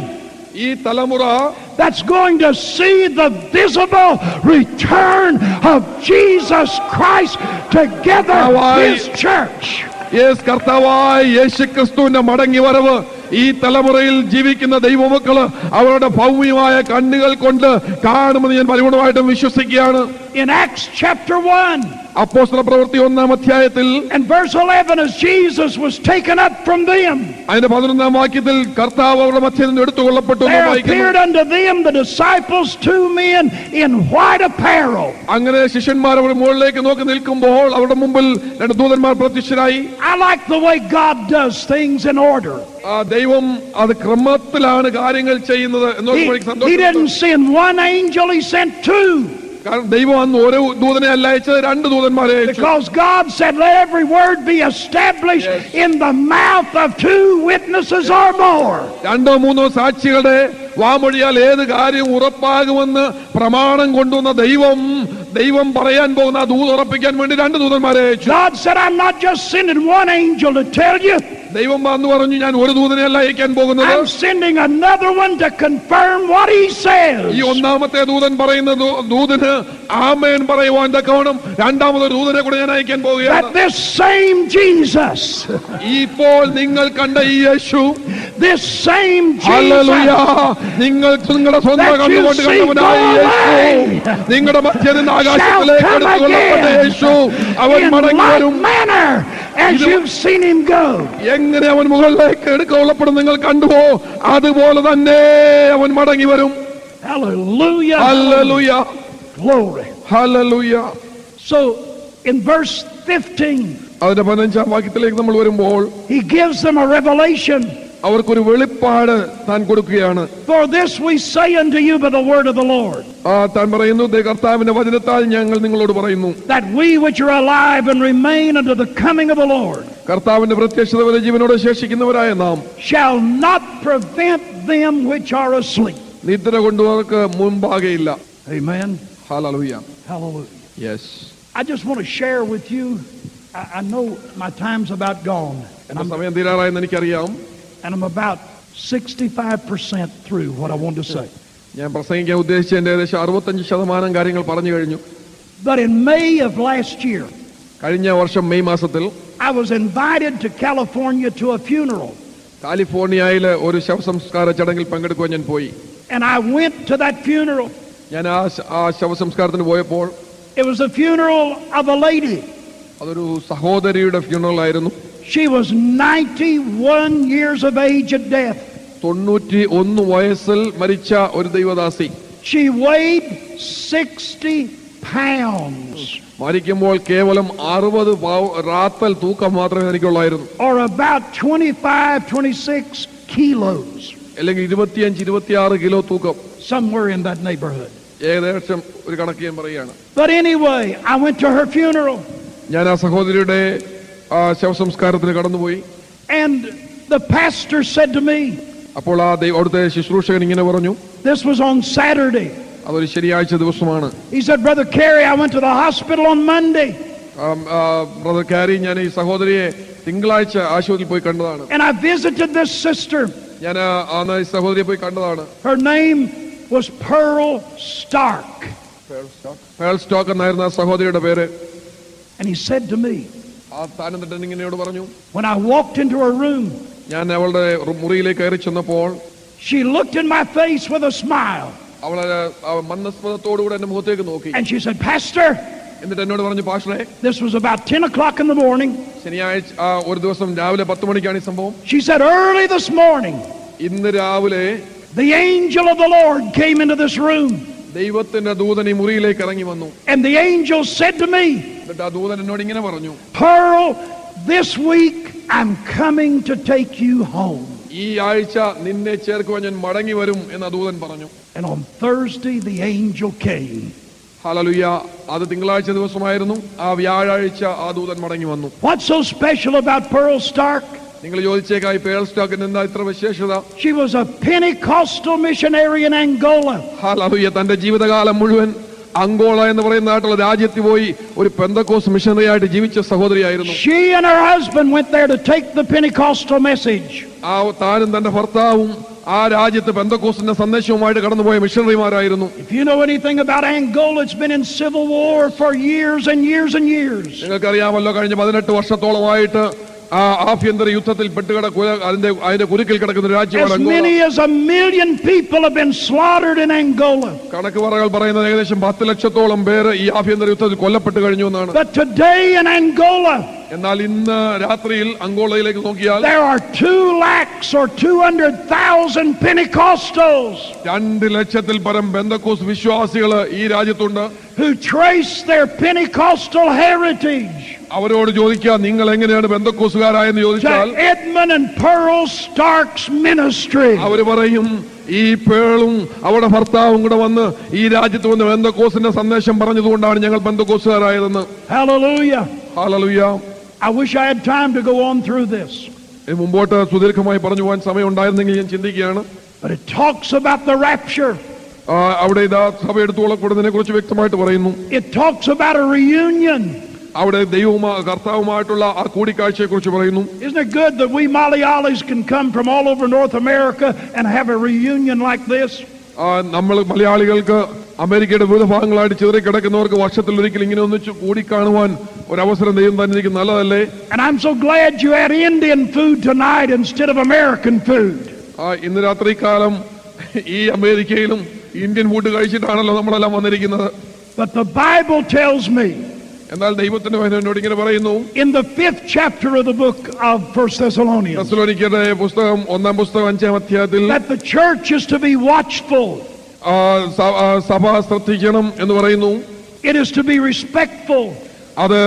ഈ തലമുറ that's going to see the visible return of Jesus Christ together his church. യേശു കർത്താവായ യേശുക്രിസ്തുവിന്റെ മടങ്ങി വരവ് ഈ തലമുറയിൽ ജീവിക്കുന്ന ദൈവമക്കള് അവരുടെ ഭൗമികമായ കണ്ണുകൾ കൊണ്ട് കാണുമെന്ന് ഞാൻ പരിപൂർണമായിട്ടും വിശ്വസിക്കുകയാണ്. In Acts chapter one, അപ്പോസ്തല പ്രവൃത്തി ഒന്നാം അധ്യായത്തിൽ and verse eleven, as Jesus was taken up from them, അതിന്റെ പതിനൊന്നാം വാക്യത്തിൽ കർത്താവ് അവരുടെ മധ്യത്തിൽ നിന്ന് എടുത്തുകൊള്ളപ്പെട്ടു എന്ന് there വായിക്കുന്നു. appeared unto them the disciples two men in white apparel. അങ്ങനെ ശിഷ്യന്മാർ അവരുടെ മുകളിലേക്ക് നോക്കി നിൽക്കുമ്പോൾ അവരുടെ മുമ്പിൽ രണ്ട് ദൂതന്മാർ പ്രത്യക്ഷരായി. I like the way God does things in order. ആ ദൈവം അത് ക്രമത്തിലാണ് കാര്യങ്ങൾ ചെയ്യുന്നത് എന്ന് He, എനിക്ക് he സന്തോഷമുണ്ട്. didn't send one angel, he sent two. കാരണം ദൈവം അന്ന് ഒരു ദൂതനെ അല്ല അയച്ചത്, രണ്ട് ദൂതന്മാരെ അയച്ചു. Because God said, let every word be established Yes. in the mouth of two witnesses or more. രണ്ടോ മൂന്നോ സാക്ഷികളുടെ വാമൊഴിയാൽ ഏത് കാര്യം ഉറപ്പാകുമെന്ന് പ്രമാണം കൊണ്ടുവന്ന ദൈവം ദൈവം പറയാൻ പോകുന്ന ദൂത് ഉറപ്പിക്കാൻ വേണ്ടി രണ്ട് ദൂതന്മാരെ അയച്ചു. God said, I'm not just sending one angel to tell you. ദൈവം വന്നു പറഞ്ഞു, ഞാൻ ഒരു ദൂതനെ അല്ല അയക്കാൻ പോകുന്നത്, I'm sending another one to confirm what he says. ഈ ഒന്നാമത്തെ ദൂതൻ പറയുന്ന ദൂതന് ആമേൻ പറയുവാൻ തക്കവണ്ണം രണ്ടാമതൊരു ദൂതനെ കൂടെ ഞാൻ അയക്കാൻ പോവുകയാണ്. That this same Jesus, ഇപ്പോൾ നിങ്ങൾ കണ്ട ഈ യേശു, this same ഹല്ലേലൂയ, Jesus നിങ്ങൾ നിങ്ങളുടെ സ്വന്തം that you കണ്ണുകൊണ്ട് see കണ്ടവനായ go യേശു, away നിങ്ങളുടെ മധ്യത്തിൽ നിന്ന് shall ആകാശത്തിലേക്ക് come എടുത്തുകൊള്ളപ്പെട്ട യേശു, again അവൻ in മടങ്ങി like വരും. manner as ഇത് you've seen him go. എങ്ങനെ അവൻ മുകളിലേക്ക് എടുക്കപ്പെട്ടു നിങ്ങൾ കണ്ടുവോ അതുപോലെ തന്നെ അവൻ മടങ്ങി വരും. Hallelujah. ഹല്ലേലൂയ, Glory. ഹല്ലേലൂയ. So in verse fifteen, അതിന്റെ പതിനഞ്ചാം വാക്യത്തിലേക്ക് നമ്മൾ വരുമ്പോൾ he gives them a revelation. അവർക്കൊരു വെളിപ്പാട് താൻ കൊടുക്കുകയാണ്. For this we say unto you by the word of the Lord, ആ താൻ പറയുന്നു, ദേ കർത്താവിന്റെ വചനത്താൽ ഞങ്ങൾ നിങ്ങളോട് പറയുന്നു, that we which are alive and remain unto the coming of the Lord കർത്താവിന്റെ പ്രത്യക്ഷത വരെ ജീവനോടെ ശേഷിക്കുന്നവരായ നാം shall not prevent them which are asleep. നിദ്ര കൊണ്ടുവർക്ക് മുമ്പാകെയില്ല. Amen. ഹല്ലേലൂയ. Hallelujah. Yes. I just want to share with you, I, I know my time's about gone, and I'm, സമയം തീരാറായെന്ന് എനിക്കറിയാം. and I'm about sixty-five percent through what I wanted to say. ഞാൻ പ്രസംഗിക്കാൻ ഉദ്ദേശിച്ചതിന്റെ ഏകദേശം അറുപത്തഞ്ച് ശതമാനം കാര്യങ്ങൾ പറഞ്ഞു കഴിഞ്ഞു. But in May of last year, കഴിഞ്ഞ വർഷം മെയ് മാസത്തിൽ I was invited to California to a funeral, കാലിഫോർണിയയിലെ ഒരു ശവസംസ്കാര ചടങ്ങിൽ പങ്കെടുക്കുവാൻ ഞാൻ പോയി. and I went to that funeral. ഞാൻ ആ ആ ശവസംസ്കാരത്തിന് പോയപ്പോൾ It was a funeral of a lady. അതൊരു സഹോദരിയുടെ ഫ്യൂണറൽ ആയിരുന്നു. She was ninety-one years of age at death. തൊണ്ണൂറ്റി ഒന്ന് വയസ്സിൽ മരിച്ച ഒരു ദൈവദാസി. She weighed sixty pounds, മരിക്കുമ്പോൾ കേവലം അറുപത് റാത്തൽ തൂക്കം മാത്രമേ എനിക്കുള്ളായിരുന്നു. or about twenty-five, twenty-six kilos, അല്ലെങ്കിൽ ഇരുപത്തിയഞ്ച് ഇരുപത്തിയാറ് കിലോ തൂക്കം, somewhere in that neighborhood. ഏകദേശം ഒരു കണക്ക് ഞാൻ പറയുകയാണ്. But anyway, I went to her funeral, ഞാൻ ആ സഹോദരിയുടെ ആ ശവസംസ്കാരത്തിന് കടന്നുപോയി. and the pastor said to me, അപ്പോൾ ആ ദൈവ അവിടുത്തെ ശുശ്രൂഷകൻ ഇങ്ങനെ പറഞ്ഞു, this was on Saturday. അതൊരു ശനിയാഴ്ച ദിവസമാണ്. He said, Brother Carey, I went to the hospital on Monday, brother Carey, ഞാൻ ഈ സഹോദരിയെ തിങ്കളാഴ്ച ആശുപത്രിയിൽ പോയി കണ്ടതാണ്. and I visited this sister. ഞാൻ അന്ന് ഈ സഹോദരിയെ പോയി കണ്ടതാണ്. Her name was Pearl Stark. Pearl Stark എന്നായിരുന്നു ആ സഹോദരിയുടെ പേര്. And he said to me, ആ താനെന്നിട്ട് ഇങ്ങനെയോട് പറഞ്ഞു, when I walked into her room, ഞാൻ അവളുടെ മുറിയിലേക്ക് കയറി ചെന്നപ്പോൾ she looked in my face with a smile, അവളെ മന്ദസ്പദത്തോടുകൂടെ എന്റെ മുഖത്തേക്ക് നോക്കി. and she said, Pastor, എന്നിട്ട് എന്നോട് പറഞ്ഞു, പാസ്റ്ററെ, this was about ten o'clock in the morning. ശനിയാഴ്ച ആ ഒരു ദിവസം രാവിലെ പത്ത് മണിക്കാണ് ഈ സംഭവം. She said, early this morning, ഇന്ന് രാവിലെ the angel of the Lord came into this room, ദൈവത്തിന്റെ ദൂതൻ ഈ മുറിയിലേക്ക് ഇറങ്ങി വന്നു. and the angel said to me, എന്നിട്ട് ആ ദൂതൻ എന്നോട് ഇങ്ങനെ പറഞ്ഞു, Pearl, this week I'm coming to take you home. ഈ ആഴ്ച നിന്നെ ചേർക്കുവാൻ ഞാൻ മടങ്ങി വരും എന്ന് ആ ദൂതൻ പറഞ്ഞു. And on Thursday the angel came. ഹല്ലേലൂയ. അത് തിങ്കളാഴ്ച ദിവസമായിരുന്നു. ആ വ്യാഴാഴ്ച ആ ദൂതൻ മടങ്ങി വന്നു. What's so special about Pearl Stark? നിങ്ങൾ ചോദിച്ചേക്കായി പേൾ സ്റ്റോക്കിന് എന്താ ഇത്ര വിശേഷത? She was a Pentecostal missionary in Angola. ഹല്ലേലൂയ. തന്റെ ജീവിതകാലം മുഴുവൻ അങ്കോള എന്ന് പറയുന്ന നാട്ടിലെ രാജ്യത്ത് പോയി ഒരു പെന്തക്കോസ് മിഷണറി ആയിട്ട് ജീവിച്ച സഹോദരിയായിരുന്നു. She and her husband went there to take the Pentecostal message. ആ താനും തന്റെ ഭർത്താവും ആ രാജ്യത്ത് പെന്തക്കോസ്തിന്റെ സന്ദേശവുമായിട്ട് കടന്നുപോയ മിഷണറിമാരായിരുന്നു. If you know anything about Angola, it's been in civil war for years and years and years. നിങ്ങൾക്കറിയാമല്ലോ, കഴിഞ്ഞ പതിനെട്ട് വർഷത്തോളമായിട്ട് ആ ആഭ്യന്തര യുദ്ധത്തിൽ പെട്ടുകിട അതിന്റെ അതിന്റെ കുരുക്കിൽ കിടക്കുന്ന രാജ്യമാണ് As many as a million people have been slaughtered in Angola. കണക്ക് പറകൾ പറയുന്നത് ഏകദേശം പത്ത് ലക്ഷത്തോളം പേര് ഈ ആഭ്യന്തര യുദ്ധത്തിൽ കൊല്ലപ്പെട്ട് കഴിഞ്ഞു എന്നാണ്. But today in Angola, എന്നാൽ ഇന്ന് രാത്രിയിൽ അങ്കോളയിലേക്ക് നോക്കിയാൽ there are two lakhs or two hundred thousand Pentecostals രണ്ട് ലക്ഷത്തിൽ പരം പെന്തക്കോസ് വിശ്വാസികൾ ഈ രാജ്യത്തുണ്ട്. who trace their Pentecostal heritage അവരോട് ചോദിക്കുക, നിങ്ങൾ എങ്ങനെയാണ് പെന്തക്കോസുകാരായെന്ന് ചോദിച്ചാൽ to Edmund and Pearl Stark's ministry. അവർ പറയും, ഈ പേളും അവരുടെ ഭർത്താവും കൂടെ വന്ന് ഈ രാജ്യത്ത് വന്ന് പെന്തക്കോസിന്റെ സന്ദേശം പറഞ്ഞതുകൊണ്ടാണ് ഞങ്ങൾ പെന്തക്കോസുകാരായതെന്ന്. Hallelujah. ഹല്ലേലൂയ. I wish I had time to go on through this. മുമ്പോട്ട് സുദീർഘമായി പറഞ്ഞു പോകാൻ സമയം ഉണ്ടായിരുന്നെങ്കിൽ ഞാൻ ചിന്തിക്കുകയാണ്. But it talks about the rapture. അവിടെ ഇതാ സഭ എടുത്തുകൊള്ളപ്പെടുന്നതിനെ കുറിച്ച് വ്യക്തമായിട്ട് പറയുന്നു. It talks about a reunion. അവിടെ ദൈവവുമാ കർത്താവുമായിട്ടുള്ള ആ കൂടിക്കാഴ്ചയെ കുറിച്ച് പറയുന്നു. Isn't it good that we Malayalis can come from all over North America and have a reunion like this? നമ്മൾ മലയാളികൾക്ക് അമേരിക്കയുടെ വിവിധ ഭാഗങ്ങളായിട്ട് ചിതറി കിടക്കുന്നവർക്ക് വർഷത്തിൽ ഒരിക്കൽ ഇങ്ങനെ ഒന്നിച്ച് കൂടിക്കാണുവാൻ ഒരവസരം ദൈവം തന്നെ എനിക്ക് നല്ലതല്ലേ? And I'm so glad you had Indian food tonight instead of American food. ഇന്ന് രാത്രി കാലം ഈ അമേരിക്കയിലും ഇന്ത്യൻ ഫുഡ് കഴിച്ചിട്ടാണല്ലോ നമ്മളെല്ലാം വന്നിരിക്കുന്നത്. But the Bible tells me, എന്നാൽ ദൈവത്തിന്റെ വചനം എന്നോട് ഇങ്ങനെ പറയുന്നു, in the fifth chapter of the book of First Thessalonians, തെസ്സലോനിക്കരുടെ പുസ്തകം ഒന്നാം പുസ്തകം അഞ്ചാം അധ്യായത്തിൽ, that the church is to be watchful. സഭ ശ്രദ്ധിക്കണം എന്ന് പറയുന്നു. It is to be respectful. അത്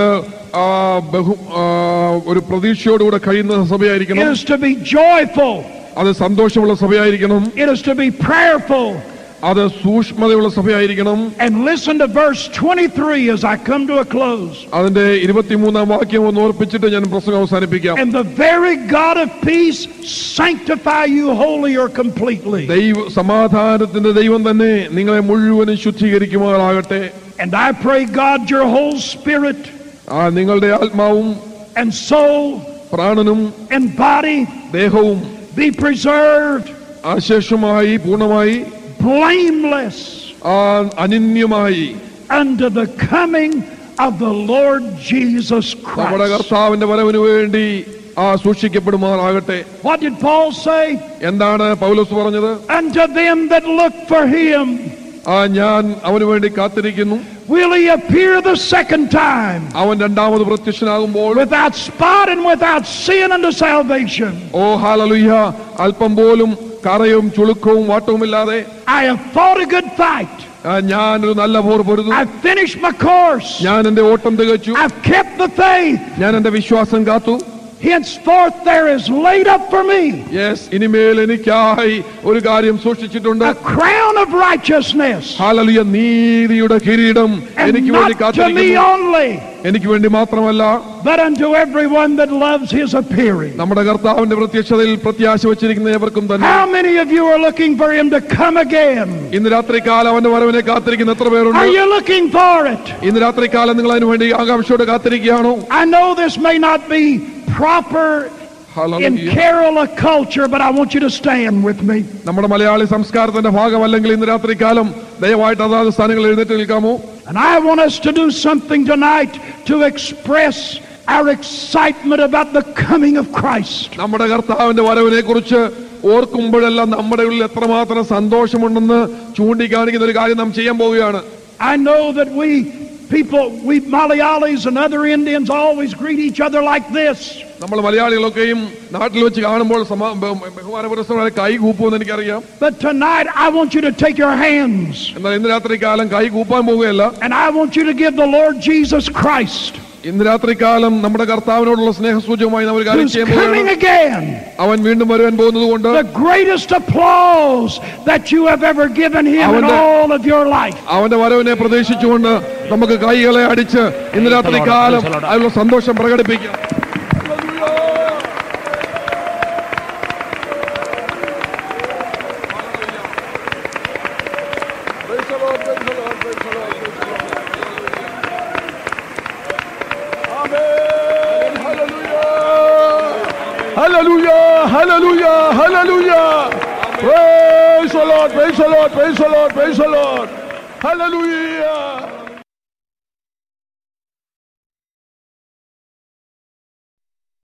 ഒരു പ്രതീക്ഷയോടുകൂടെ കഴിയുന്ന സഭയായിരിക്കണം. It is to be joyful. അത് സന്തോഷമുള്ള സഭയായിരിക്കണം. It is to be prayerful. അത് സൂക്ഷ്മതയുള്ള സഭയായിരിക്കണം. And listen to verse twenty-three as I come to a close. അതിന്റെ ഇരുപത്തിമൂന്നാം വാക്യം ഒന്ന് ഓർപ്പിച്ചിട്ട് ഞാൻ പ്രസംഗം അവസാനിപ്പിക്കാം. And the very God of peace sanctify you wholly or completely. ദൈവ സമാധാനത്തിന്റെ ദൈവം തന്നെ നിങ്ങളെ മുഴുവനും ശുദ്ധീകരിക്കുമാറാകട്ടെ. And I pray God your whole spirit, ആ നിങ്ങളുടെ ആത്മാവും and soul, പ്രാണനും and body ദേഹവും be preserved അശേഷമായി പൂർണ്ണമായി blameless അനന്യമായി unto the coming of the Lord Jesus നമ്മുടെ Christ. കർത്താവിന്റെ വരവിന് വേണ്ടി ആ സൂക്ഷിക്കപ്പെടുമാറാകട്ടെ. What did Paul say? എന്താണ് പൗലോസ് പറഞ്ഞത്? Unto them that look for him ആ ഞാൻ അവന് വേണ്ടി കാത്തിരിക്കുന്നു. will he appear the second time, അവൻ രണ്ടാമത് പ്രത്യക്ഷനാകുമ്പോൾ without spot and without sin unto salvation. ഓ ഹല്ലേലൂയ, അല്പം പോലും കറയും ചുളുക്കവും വാട്ടവുമില്ലാതെ I have fought a good fight. ഞാൻ ഒരു നല്ല പോർ പൊരുതു. I've finished my course. ഞാൻ എന്റെ ഓട്ടം തികച്ചു. I've kept the faith. ഞാൻ എന്റെ വിശ്വാസം കാത്തു. Henceforth there is laid up for me yes ഇനിമേൽ എനിക്കായി ഒരു കാര്യം സൂക്ഷിച്ചിട്ടുണ്ട്. a crown of righteousness. ഹല്ലേലൂയ, നീതിയുടെ കിരീടം എനിക്ക് വേണ്ടി കാത്തിരിക്കുന്നു. എനിക്ക് വേണ്ടി മാത്രമല്ല, but unto everyone that loves his appearing. നമ്മുടെ കർത്താവിന്റെ പ്രത്യക്ഷതയിൽ പ്രത്യാശ വെച്ചിരിക്കുന്ന ഏവർക്കും തന്നെ. How many of you are looking for him to come again? ഇന്ന് രാത്രികാലം അവന്റെ വരവിനെ കാത്തിരിക്കുന്ന എത്ര പേരുണ്ട്? Are you looking for it? ഇന്ന് രാത്രികാലം നിങ്ങൾ അതിനു വേണ്ടി ആകാംക്ഷയോടെ കാത്തിരിക്കുകയാണോ? I know this may not be proper in Kerala culture, but I want you to stand with me. നമ്മുടെ മലയാളി സംസ്കാരത്തിന്റെ ഭാഗമല്ലെങ്കിൽ ഇന്ന് രാത്രികാലം ദയവായിട്ട് അതാത് സ്ഥാനങ്ങളിൽ എഴുന്നേറ്റ് നിൽക്കാമോ? And I want us to do something tonight to express our excitement about the coming of Christ. നമ്മുടെ കർത്താവിന്റെ വരവിനെ കുറിച്ച് ഓർക്കുമ്പോഴെല്ലാം നമ്മുടെ ഉള്ളിൽ എത്രമാത്രം സന്തോഷമുണ്ടെന്ന് ചൂണ്ടിക്കാണിക്കുന്ന ഒരു കാര്യം നാം ചെയ്യാൻ പോവുകയാണ്. I know that we people, we Malayalis and other Indians always greet each other like this. നമ്മൾ മലയാളികളൊക്കെയും നാട്ടിൽ വെച്ച് കാണുമ്പോൾ ബഹുമാനപുരസ്സരമായി കൈ കൂപ്പുമെന്ന് എനിക്കറിയാം. But tonight I want you to take your hands. എന്നാൽ ഇന്ന് രാത്രികാലം കൈ കൂപ്പാൻ പോവുകയല്ല. And I want you to give the Lord Jesus Christ, ഇന്ന് രാത്രികാലം നമ്മുടെ കർത്താവിനോടുള്ള സ്നേഹസൂചകമായി നാം ഒരു കാര്യം ചെയ്യാൻ പോവുകയാണ്. അവൻ വീണ്ടും വരുവാൻ പോകുന്നതുകൊണ്ട് the greatest applause that you have ever given him in all of your life. അവന്റെ വരവിനെ പ്രതീക്ഷിച്ചുകൊണ്ട് നമുക്ക് കൈകളെ അടിച്ച് ഇന്ന് രാത്രികാലം അതിലുള്ള സന്തോഷം പ്രകടിപ്പിക്കാം. Hallelujah, hallelujah, hallelujah. Praise the Lord, praise the Lord, praise the Lord, praise the Lord. Hallelujah.